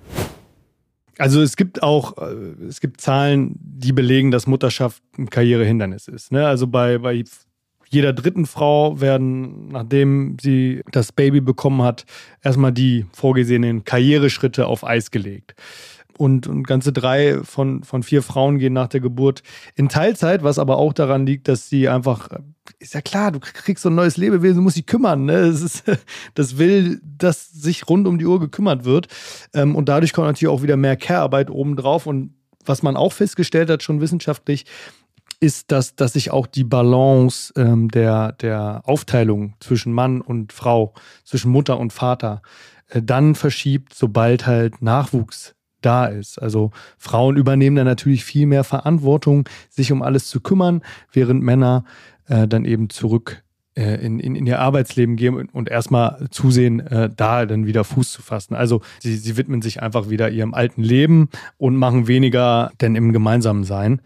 Also es gibt auch, es gibt Zahlen, die belegen, dass Mutterschaft ein Karrierehindernis ist. Ne? Also bei, bei jeder dritten Frau werden, nachdem sie das Baby bekommen hat, erstmal die vorgesehenen Karriereschritte auf Eis gelegt. Und, und ganze drei von, von vier Frauen gehen nach der Geburt in Teilzeit, was aber auch daran liegt, dass sie einfach, ist ja klar, du kriegst so ein neues Lebewesen, du musst dich kümmern. Ne? Das, ist, das will, dass sich rund um die Uhr gekümmert wird. Und dadurch kommt natürlich auch wieder mehr Care-Arbeit obendrauf. Und was man auch festgestellt hat, schon wissenschaftlich, ist, dass, dass sich auch die Balance ähm, der, der Aufteilung zwischen Mann und Frau, zwischen Mutter und Vater, äh, dann verschiebt, sobald halt Nachwuchs da ist. Also Frauen übernehmen dann natürlich viel mehr Verantwortung, sich um alles zu kümmern, während Männer äh, dann eben zurück äh, in, in, in ihr Arbeitsleben gehen und, und erstmal zusehen, äh, da dann wieder Fuß zu fassen. Also sie, sie widmen sich einfach wieder ihrem alten Leben und machen weniger denn im gemeinsamen Sein.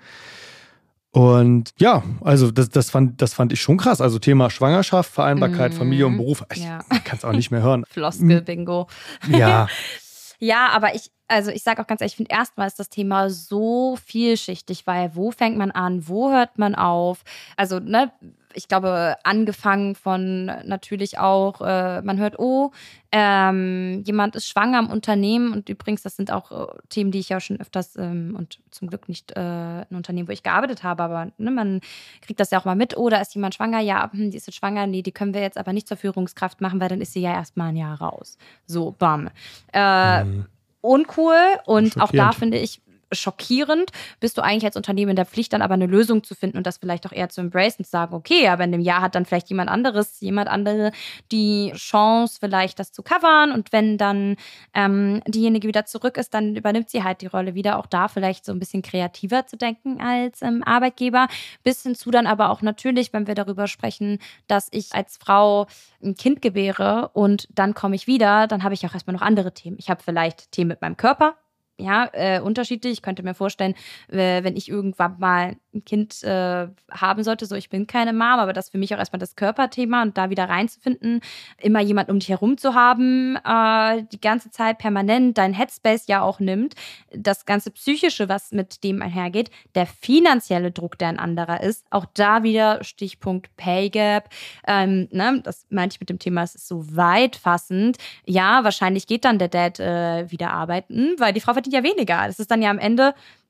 Und ja, also das, das, fand, das fand ich schon krass. Also Thema Schwangerschaft, Vereinbarkeit, mm. Familie und Beruf. Ich ja. kann es auch nicht mehr hören. Floskel-Bingo. Ja. Ja, aber ich, also ich sage auch ganz ehrlich, ich finde erstmal ist das Thema so vielschichtig, weil wo fängt man an, wo hört man auf? Also, ne, ich glaube, angefangen von natürlich auch, äh, man hört, oh, ähm, jemand ist schwanger im Unternehmen und übrigens, das sind auch äh, Themen, die ich ja schon öfters ähm, und zum Glück nicht äh, ein Unternehmen, wo ich gearbeitet habe, aber ne, man kriegt das ja auch mal mit, oh, da ist jemand schwanger, ja, hm, die ist jetzt schwanger, nee, die können wir jetzt aber nicht zur Führungskraft machen, weil dann ist sie ja erstmal ein Jahr raus. So, bam. Äh, mhm. Uncool und auch da finde ich, schockierend, bist du eigentlich als Unternehmen in der Pflicht, dann aber eine Lösung zu finden und das vielleicht auch eher zu embracen und zu sagen, okay, aber in dem Jahr hat dann vielleicht jemand anderes, jemand andere die Chance, vielleicht das zu covern und wenn dann ähm, diejenige wieder zurück ist, dann übernimmt sie halt die Rolle wieder, auch da vielleicht so ein bisschen kreativer zu denken als ähm, Arbeitgeber, bis hinzu dann aber auch natürlich, wenn wir darüber sprechen, dass ich als Frau ein Kind gebäre und dann komme ich wieder, dann habe ich auch erstmal noch andere Themen. Ich habe vielleicht Themen mit meinem Körper, ja, äh, unterschiedlich. Ich könnte mir vorstellen, äh, wenn ich irgendwann mal ein Kind äh, haben sollte, so ich bin keine Mom, aber das ist für mich auch erstmal das Körperthema und da wieder reinzufinden, immer jemand um dich herum zu haben, äh, die ganze Zeit permanent dein Headspace ja auch nimmt, das ganze Psychische, was mit dem einhergeht, der finanzielle Druck, der ein anderer ist, auch da wieder Stichpunkt Pay Gap, ähm, ne, das meinte ich mit dem Thema, es ist so weitfassend, ja, wahrscheinlich geht dann der Dad äh, wieder arbeiten, weil die Frau verdient ja weniger, das ist dann ja am Ende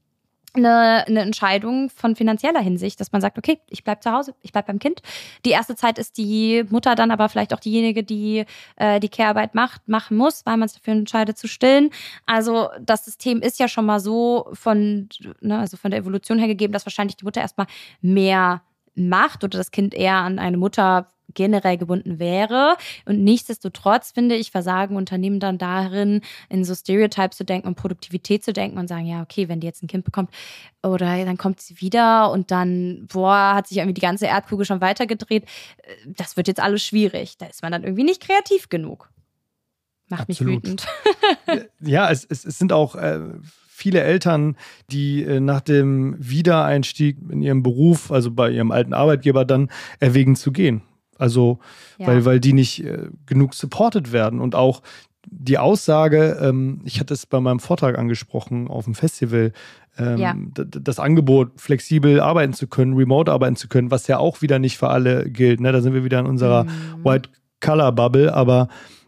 Eine, eine Entscheidung von finanzieller Hinsicht, dass man sagt, okay, ich bleib zu Hause, ich bleib beim Kind. Die erste Zeit ist die Mutter dann aber vielleicht auch diejenige, die äh, die Care-Arbeit macht, machen muss, weil man sich dafür entscheidet zu stillen. Also das System ist ja schon mal so von, ne, also von der Evolution her gegeben, dass wahrscheinlich die Mutter erstmal mehr macht oder das Kind eher an eine Mutter generell gebunden wäre. Und nichtsdestotrotz, finde ich, versagen Unternehmen dann darin, in so Stereotypes zu denken und Produktivität zu denken und sagen, ja, okay, wenn die jetzt ein Kind bekommt oder dann kommt sie wieder und dann, boah, hat sich irgendwie die ganze Erdkugel schon weitergedreht. Das wird jetzt alles schwierig. Da ist man dann irgendwie nicht kreativ genug. Macht Absolut. mich wütend. Ja, es, es, es sind auch äh, viele Eltern, die äh, nach dem Wiedereinstieg in ihrem Beruf, also bei ihrem alten Arbeitgeber, dann erwägen zu gehen. Also, ja. weil, weil die nicht äh, genug supported werden. Und auch die Aussage, ähm, ich hatte es bei meinem Vortrag angesprochen auf dem Festival, ähm, ja. d- das Angebot, flexibel arbeiten zu können, remote arbeiten zu können, was ja auch wieder nicht für alle gilt. Ne? Da sind wir wieder in unserer mhm. White-Color-Bubble. Aber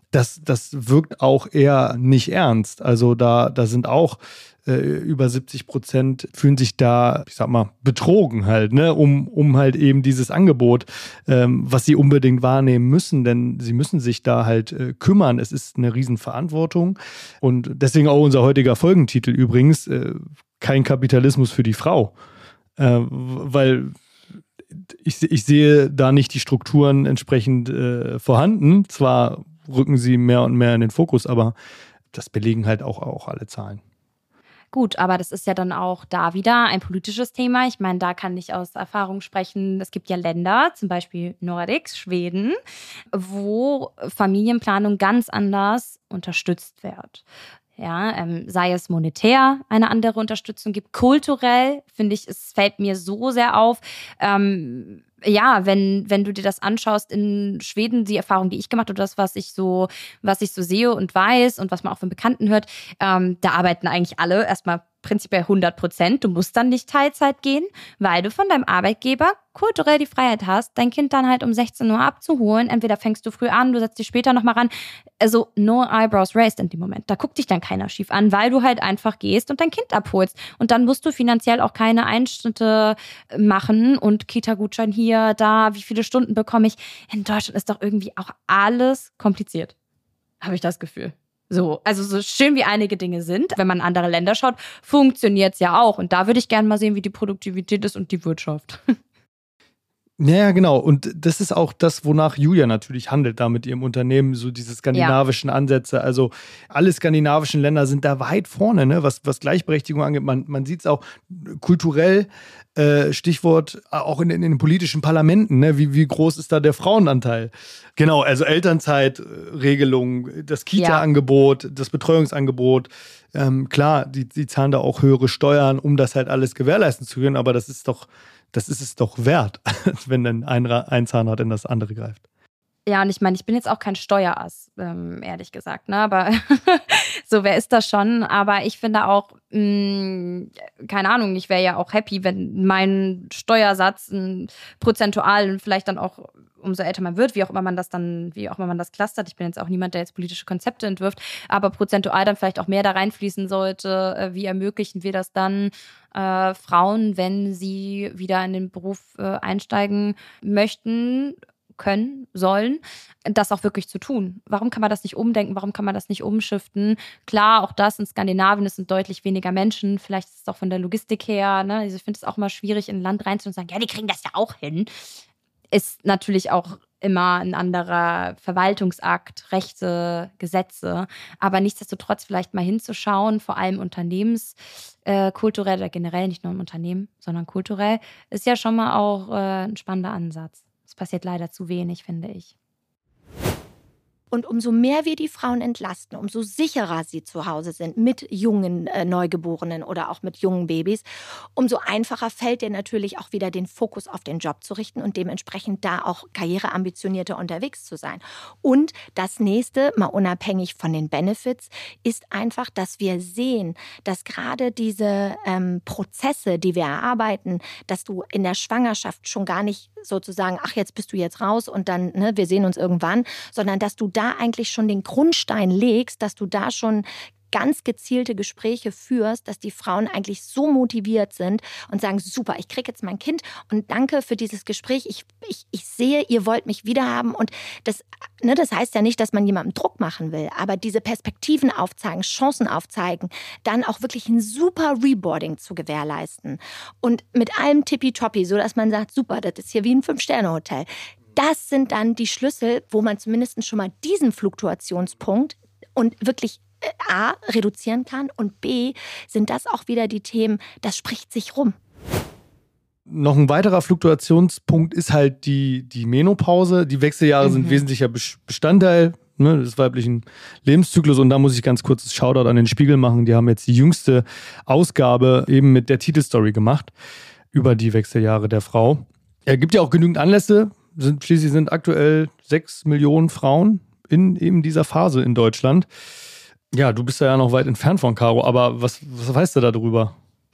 das, das wirkt auch eher nicht ernst. Also da, da sind auch äh, über siebzig Prozent fühlen sich da, ich sag mal, betrogen halt, ne, um, um halt eben dieses Angebot, ähm, was sie unbedingt wahrnehmen müssen, denn sie müssen sich da halt äh, kümmern. Es ist eine Riesenverantwortung und deswegen auch unser heutiger Folgentitel übrigens, äh, kein Kapitalismus für die Frau, äh, weil ich, ich sehe da nicht die Strukturen entsprechend äh, vorhanden. Zwar rücken sie mehr und mehr in den Fokus, aber das belegen halt auch, auch alle Zahlen. Gut, aber das ist ja dann auch da wieder ein politisches Thema. Ich meine, da kann ich aus Erfahrung sprechen. Es gibt ja Länder, zum Beispiel Nordics, Schweden, wo Familienplanung ganz anders unterstützt wird. Ja, ähm, sei es monetär eine andere Unterstützung gibt, kulturell, finde ich, es fällt mir so sehr auf. Ähm, ja, wenn, wenn du dir das anschaust in Schweden, die Erfahrung, die ich gemacht habe, das, was ich so, was ich so sehe und weiß und was man auch von Bekannten hört, ähm, da arbeiten eigentlich alle erstmal prinzipiell hundert Prozent. Du musst dann nicht Teilzeit gehen, weil du von deinem Arbeitgeber kulturell die Freiheit hast, dein Kind dann halt um sechzehn Uhr abzuholen. Entweder fängst du früh an, du setzt dich später nochmal ran. Also no eyebrows raised in dem Moment. Da guckt dich dann keiner schief an, weil du halt einfach gehst und dein Kind abholst. Und dann musst du finanziell auch keine Einschnitte machen und Kita-Gutschein hier, da, wie viele Stunden bekomme ich. In Deutschland ist doch irgendwie auch alles kompliziert. Habe ich das Gefühl. So, also so schön wie einige Dinge sind, wenn man in andere Länder schaut, funktioniert es ja auch. Und da würde ich gerne mal sehen, wie die Produktivität ist und die Wirtschaft. Ja, genau. Und das ist auch das, wonach Julia natürlich handelt, da mit ihrem Unternehmen, so diese skandinavischen ja. Ansätze. Also alle skandinavischen Länder sind da weit vorne, ne? was, was Gleichberechtigung angeht. Man, man sieht es auch kulturell, äh, Stichwort auch in, in den politischen Parlamenten. Ne? Wie, wie groß ist da der Frauenanteil? Genau, also Elternzeitregelung, das Kita-Angebot, das Betreuungsangebot. Ähm, klar, die, die zahlen da auch höhere Steuern, um das halt alles gewährleisten zu können, aber das ist doch Das ist es doch wert, wenn dann ein, ein Zahnrad in das andere greift. Ja, und ich meine, ich bin jetzt auch kein Steuerass, ähm, ehrlich gesagt, ne? Aber so, wer ist das schon? Aber ich finde auch, mh, keine Ahnung, ich wäre ja auch happy, wenn mein Steuersatz m, prozentual vielleicht dann auch, umso älter man wird, wie auch immer man das dann, wie auch immer man das clustert. Ich bin jetzt auch niemand, der jetzt politische Konzepte entwirft, aber prozentual dann vielleicht auch mehr da reinfließen sollte. Äh, wie ermöglichen wir das dann äh, Frauen, wenn sie wieder in den Beruf äh, einsteigen möchten, können, sollen, das auch wirklich zu tun. Warum kann man das nicht umdenken? Warum kann man das nicht umschiften? Klar, auch das in Skandinavien, es sind deutlich weniger Menschen. Vielleicht ist es auch von der Logistik her. Ne? Also ich finde es auch mal schwierig, in ein Land reinzugehen und sagen, ja, die kriegen das ja auch hin. Ist natürlich auch immer ein anderer Verwaltungsakt, Rechte, Gesetze. Aber nichtsdestotrotz vielleicht mal hinzuschauen, vor allem unternehmenskulturell äh, oder generell, nicht nur im Unternehmen, sondern kulturell, ist ja schon mal auch äh, ein spannender Ansatz. Es passiert leider zu wenig, finde ich. Und umso mehr wir die Frauen entlasten, umso sicherer sie zu Hause sind mit jungen äh, Neugeborenen oder auch mit jungen Babys, umso einfacher fällt dir natürlich auch wieder den Fokus auf den Job zu richten und dementsprechend da auch karriereambitionierter unterwegs zu sein. Und das nächste, mal unabhängig von den Benefits, ist einfach, dass wir sehen, dass gerade diese ähm, Prozesse, die wir erarbeiten, dass du in der Schwangerschaft schon gar nicht sozusagen, ach, jetzt bist du jetzt raus und dann, ne, wir sehen uns irgendwann, sondern dass du da eigentlich schon den Grundstein legst, dass du da schon ganz gezielte Gespräche führst, dass die Frauen eigentlich so motiviert sind und sagen, super, ich kriege jetzt mein Kind und danke für dieses Gespräch. Ich, ich, ich sehe, ihr wollt mich wiederhaben. Und das, ne, das heißt ja nicht, dass man jemandem Druck machen will, aber diese Perspektiven aufzeigen, Chancen aufzeigen, dann auch wirklich ein super Reboarding zu gewährleisten. Und mit allem tippitoppi, so dass man sagt, super, das ist hier wie ein Fünf-Sterne-Hotel. Das sind dann die Schlüssel, wo man zumindest schon mal diesen Fluktuationspunkt und wirklich A, reduzieren kann und B, sind das auch wieder die Themen, das spricht sich rum. Noch ein weiterer Fluktuationspunkt ist halt die, die Menopause. Die Wechseljahre mhm. sind wesentlicher Bestandteil, ne, des weiblichen Lebenszyklus. Und da muss ich ganz kurzes Shoutout an den Spiegel machen. Die haben jetzt die jüngste Ausgabe eben mit der Titelstory gemacht über die Wechseljahre der Frau. Es gibt ja auch genügend Anlässe. Sind, schließlich sind aktuell sechs Millionen Frauen in eben dieser Phase in Deutschland. Ja, du bist da ja noch weit entfernt von Caro, aber was, was weißt du da drüber?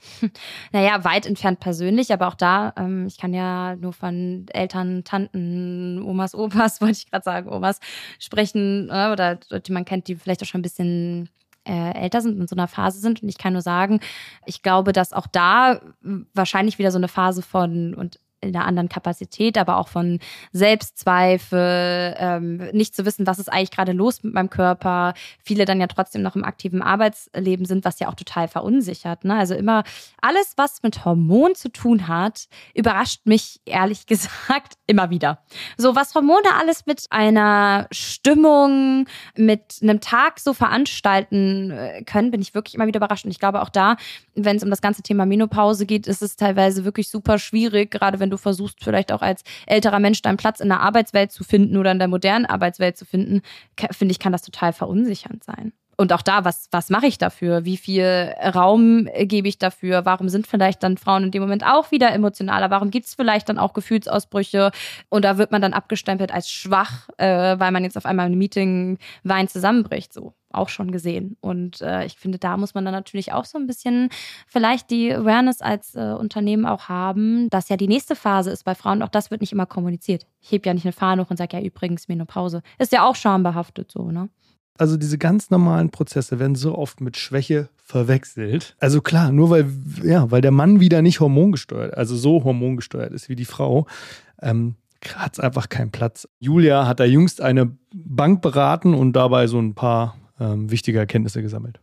Naja, weit entfernt persönlich, aber auch da, ähm, ich kann ja nur von Eltern, Tanten, Omas, Opas, wollte ich gerade sagen, Omas, sprechen, äh, oder die man kennt, die vielleicht auch schon ein bisschen äh, älter sind und in so einer Phase sind. Und ich kann nur sagen, ich glaube, dass auch da wahrscheinlich wieder so eine Phase von und in einer anderen Kapazität, aber auch von Selbstzweifel, ähm, nicht zu wissen, was ist eigentlich gerade los mit meinem Körper. Viele dann ja trotzdem noch im aktiven Arbeitsleben sind, was ja auch total verunsichert. Ne? Also immer alles, was mit Hormonen zu tun hat, überrascht mich ehrlich gesagt immer wieder. So, was Hormone alles mit einer Stimmung, mit einem Tag so veranstalten können, bin ich wirklich immer wieder überrascht. Und ich glaube auch da, wenn es um das ganze Thema Menopause geht, ist es teilweise wirklich super schwierig, gerade wenn du versuchst, vielleicht auch als älterer Mensch deinen Platz in der Arbeitswelt zu finden oder in der modernen Arbeitswelt zu finden, finde ich, kann das total verunsichernd sein. Und auch da, was, was mache ich dafür? Wie viel Raum gebe ich dafür? Warum sind vielleicht dann Frauen in dem Moment auch wieder emotionaler? Warum gibt es vielleicht dann auch Gefühlsausbrüche? Und da wird man dann abgestempelt als schwach, äh, weil man jetzt auf einmal im Meeting weint zusammenbricht. So, auch schon gesehen. Und äh, ich finde, da muss man dann natürlich auch so ein bisschen vielleicht die Awareness als äh, Unternehmen auch haben, dass ja die nächste Phase ist bei Frauen. Auch das wird nicht immer kommuniziert. Ich hebe ja nicht eine Fahne hoch und sage, ja übrigens Menopause. Ist ja auch schambehaftet so, ne? Also diese ganz normalen Prozesse werden so oft mit Schwäche verwechselt. Also klar, nur weil, ja, weil der Mann wieder nicht hormongesteuert, also so hormongesteuert ist wie die Frau, ähm, hat es einfach keinen Platz. Julia hat da jüngst eine Bank beraten und dabei so ein paar ähm, wichtige Erkenntnisse gesammelt.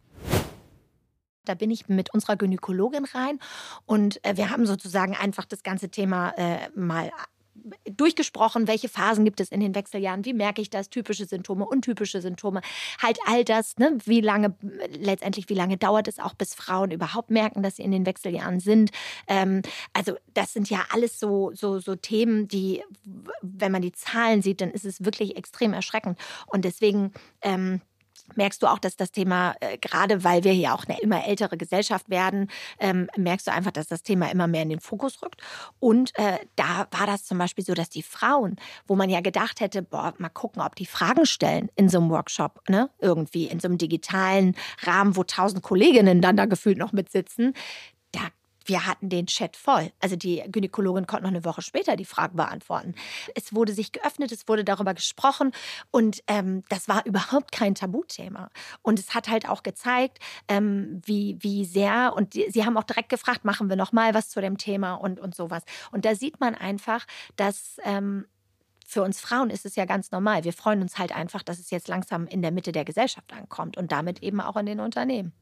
Da bin ich mit unserer Gynäkologin rein und äh, wir haben sozusagen einfach das ganze Thema äh, mal durchgesprochen, welche Phasen gibt es in den Wechseljahren, wie merke ich das, typische Symptome, untypische Symptome, halt all das, ne? Wie lange, letztendlich, wie lange dauert es auch, bis Frauen überhaupt merken, dass sie in den Wechseljahren sind. Ähm, also das sind ja alles so, so, so Themen, die, wenn man die Zahlen sieht, dann ist es wirklich extrem erschreckend und deswegen ähm, merkst du auch, dass das Thema, äh, gerade weil wir hier auch eine immer ältere Gesellschaft werden, ähm, merkst du einfach, dass das Thema immer mehr in den Fokus rückt. Und äh, da war das zum Beispiel so, dass die Frauen, wo man ja gedacht hätte, boah, mal gucken, ob die Fragen stellen in so einem Workshop, ne? Irgendwie in so einem digitalen Rahmen, wo tausend Kolleginnen dann da gefühlt noch mitsitzen, da wir hatten den Chat voll. Also die Gynäkologin konnte noch eine Woche später die Fragen beantworten. Es wurde sich geöffnet, es wurde darüber gesprochen und ähm, das war überhaupt kein Tabuthema. Und es hat halt auch gezeigt, ähm, wie, wie sehr, und die, sie haben auch direkt gefragt, machen wir noch mal was zu dem Thema und, und sowas. Und da sieht man einfach, dass ähm, für uns Frauen ist es ja ganz normal. Wir freuen uns halt einfach, dass es jetzt langsam in der Mitte der Gesellschaft ankommt und damit eben auch in den Unternehmen.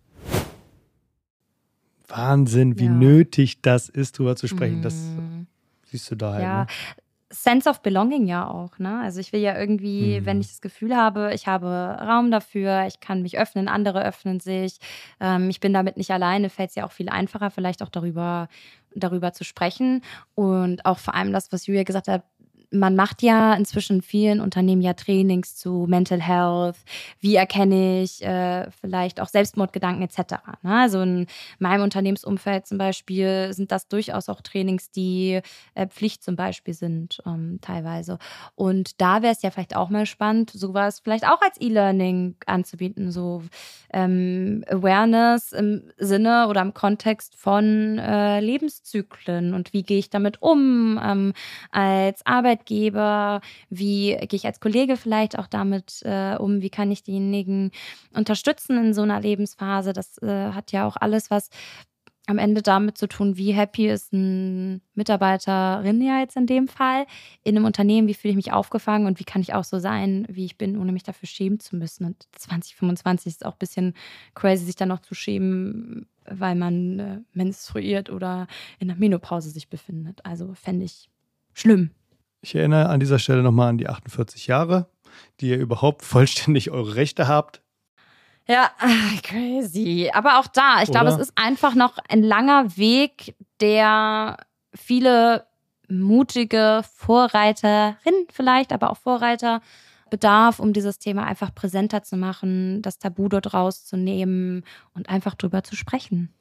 Wahnsinn, wie Ja. nötig das ist, drüber zu sprechen. Das Mm. siehst du da halt. Ja, Ne? Sense of Belonging ja auch, ne? Also ich will ja irgendwie, Mhm. wenn ich das Gefühl habe, ich habe Raum dafür, ich kann mich öffnen, andere öffnen sich, ähm, ich bin damit nicht alleine, fällt es ja auch viel einfacher, vielleicht auch darüber, darüber zu sprechen. Und auch vor allem das, was Julia gesagt hat, man macht ja inzwischen in vielen Unternehmen ja Trainings zu Mental Health. Wie erkenne ich äh, vielleicht auch Selbstmordgedanken et cetera. Ne? Also in meinem Unternehmensumfeld zum Beispiel sind das durchaus auch Trainings, die äh, Pflicht zum Beispiel sind, ähm, teilweise. Und da wäre es ja vielleicht auch mal spannend, sowas vielleicht auch als E-Learning anzubieten, so ähm, Awareness im Sinne oder im Kontext von äh, Lebenszyklen und wie gehe ich damit um ähm, als Arbeitgeber. Geber, wie gehe ich als Kollege vielleicht auch damit äh, um, wie kann ich diejenigen unterstützen in so einer Lebensphase. Das äh, hat ja auch alles was am Ende damit zu tun, wie happy ist ein Mitarbeiterin ja jetzt in dem Fall in einem Unternehmen, wie fühle ich mich aufgefangen und wie kann ich auch so sein, wie ich bin, ohne mich dafür schämen zu müssen. Und zwanzig fünfundzwanzig ist auch ein bisschen crazy, sich dann noch zu schämen, weil man äh, menstruiert oder in der Menopause sich befindet. Also fände ich schlimm. Ich erinnere an dieser Stelle nochmal an die achtundvierzig Jahre, die ihr überhaupt vollständig eure Rechte habt. Ja, crazy. Aber auch da, ich Oder? glaube, es ist einfach noch ein langer Weg, der viele mutige Vorreiterinnen vielleicht, aber auch Vorreiter bedarf, um dieses Thema einfach präsenter zu machen, das Tabu dort rauszunehmen und einfach drüber zu sprechen.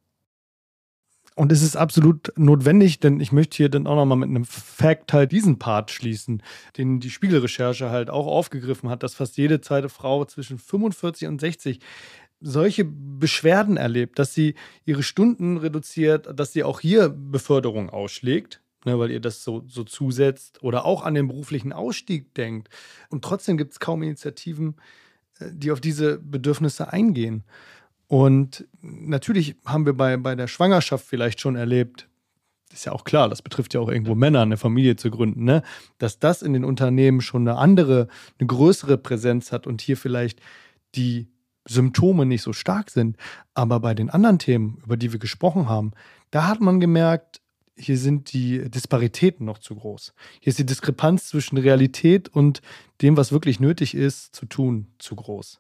Und es ist absolut notwendig, denn ich möchte hier dann auch nochmal mit einem Fact halt diesen Part schließen, den die Spiegelrecherche halt auch aufgegriffen hat, dass fast jede zweite Frau zwischen fünfundvierzig und sechzig solche Beschwerden erlebt, dass sie ihre Stunden reduziert, dass sie auch hier Beförderung ausschlägt, ne, weil ihr das so, so zusetzt oder auch an den beruflichen Ausstieg denkt. Und trotzdem gibt es kaum Initiativen, die auf diese Bedürfnisse eingehen. Und natürlich haben wir bei, bei der Schwangerschaft vielleicht schon erlebt, ist ja auch klar, das betrifft ja auch irgendwo Männer, eine Familie zu gründen, ne? Dass das in den Unternehmen schon eine andere, eine größere Präsenz hat und hier vielleicht die Symptome nicht so stark sind. Aber bei den anderen Themen, über die wir gesprochen haben, da hat man gemerkt, hier sind die Disparitäten noch zu groß. Hier ist die Diskrepanz zwischen Realität und dem, was wirklich nötig ist, zu tun, zu groß.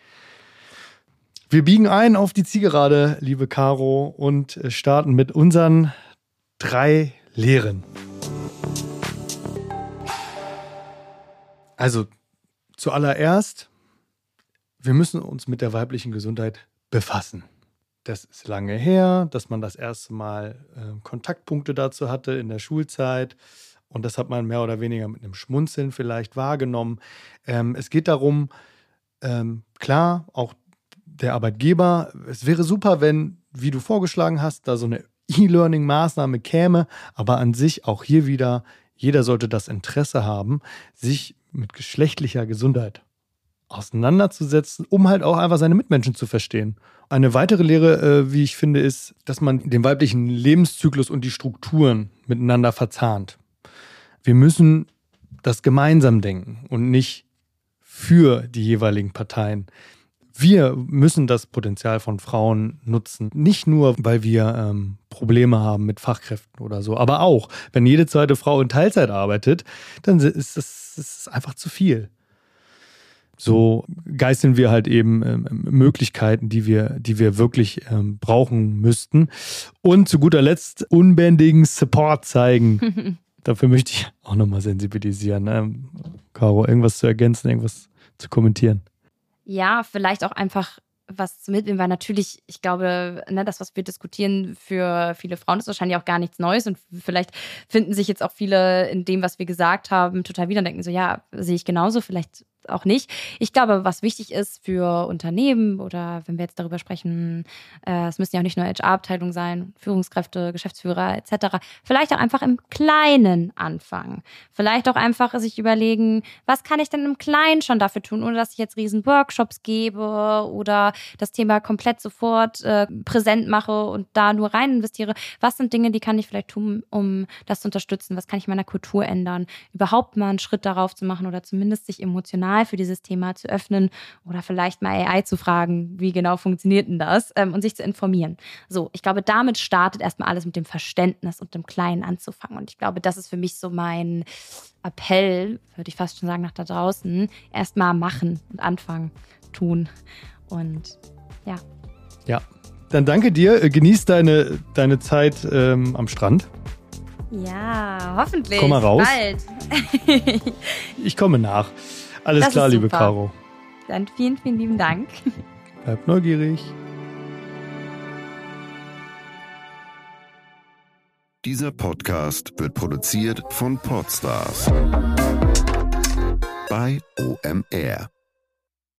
Wir biegen ein auf die Zielgerade, liebe Caro, und starten mit unseren drei Lehren. Also zuallererst, wir müssen uns mit der weiblichen Gesundheit befassen. Das ist lange her, dass man das erste Mal äh, Kontaktpunkte dazu hatte in der Schulzeit. Und das hat man mehr oder weniger mit einem Schmunzeln vielleicht wahrgenommen. Ähm, es geht darum, ähm, klar, auch der Arbeitgeber, es wäre super, wenn, wie du vorgeschlagen hast, da so eine E-Learning-Maßnahme käme, aber an sich auch hier wieder, jeder sollte das Interesse haben, sich mit geschlechtlicher Gesundheit auseinanderzusetzen, um halt auch einfach seine Mitmenschen zu verstehen. Eine weitere Lehre, äh, wie ich finde, ist, dass man den weiblichen Lebenszyklus und die Strukturen miteinander verzahnt. Wir müssen das gemeinsam denken und nicht für die jeweiligen Parteien. Wir müssen das Potenzial von Frauen nutzen. Nicht nur, weil wir ähm, Probleme haben mit Fachkräften oder so, aber auch, wenn jede zweite Frau in Teilzeit arbeitet, dann ist das, das ist einfach zu viel. So geißeln wir halt eben ähm, Möglichkeiten, die wir, die wir wirklich ähm, brauchen müssten. Und zu guter Letzt unbändigen Support zeigen. Dafür möchte ich auch nochmal sensibilisieren. Ähm, Caro, irgendwas zu ergänzen, irgendwas zu kommentieren? Ja, vielleicht auch einfach was zu mitnehmen, weil natürlich, ich glaube, ne, das, was wir diskutieren, für viele Frauen ist wahrscheinlich auch gar nichts Neues und vielleicht finden sich jetzt auch viele in dem, was wir gesagt haben, total wieder und denken so, ja, sehe ich genauso, vielleicht auch nicht. Ich glaube, was wichtig ist für Unternehmen oder wenn wir jetzt darüber sprechen, äh, es müssen ja auch nicht nur H R-Abteilungen sein, Führungskräfte, Geschäftsführer et cetera, vielleicht auch einfach im Kleinen anfangen. Vielleicht auch einfach sich überlegen, was kann ich denn im Kleinen schon dafür tun, ohne dass ich jetzt riesen Workshops gebe oder das Thema komplett sofort äh, präsent mache und da nur rein investiere. Was sind Dinge, die kann ich vielleicht tun, um das zu unterstützen? Was kann ich in meiner Kultur ändern? Überhaupt mal einen Schritt darauf zu machen oder zumindest sich emotional für dieses Thema zu öffnen oder vielleicht mal A I zu fragen, wie genau funktioniert denn das, ähm, und sich zu informieren. So, ich glaube, damit startet erstmal alles mit dem Verständnis und dem Kleinen anzufangen. Und ich glaube, das ist für mich so mein Appell, würde ich fast schon sagen, nach da draußen. Erstmal machen und anfangen, tun. Und ja. Ja, dann danke dir. Genieß deine, deine Zeit ähm, am Strand. Ja, hoffentlich. Komm mal raus. Bald. Ich komme nach. Alles das klar, liebe super. Caro. Dann vielen, vielen lieben Dank. Bleib neugierig. Dieser Podcast wird produziert von Podstars bei O M R.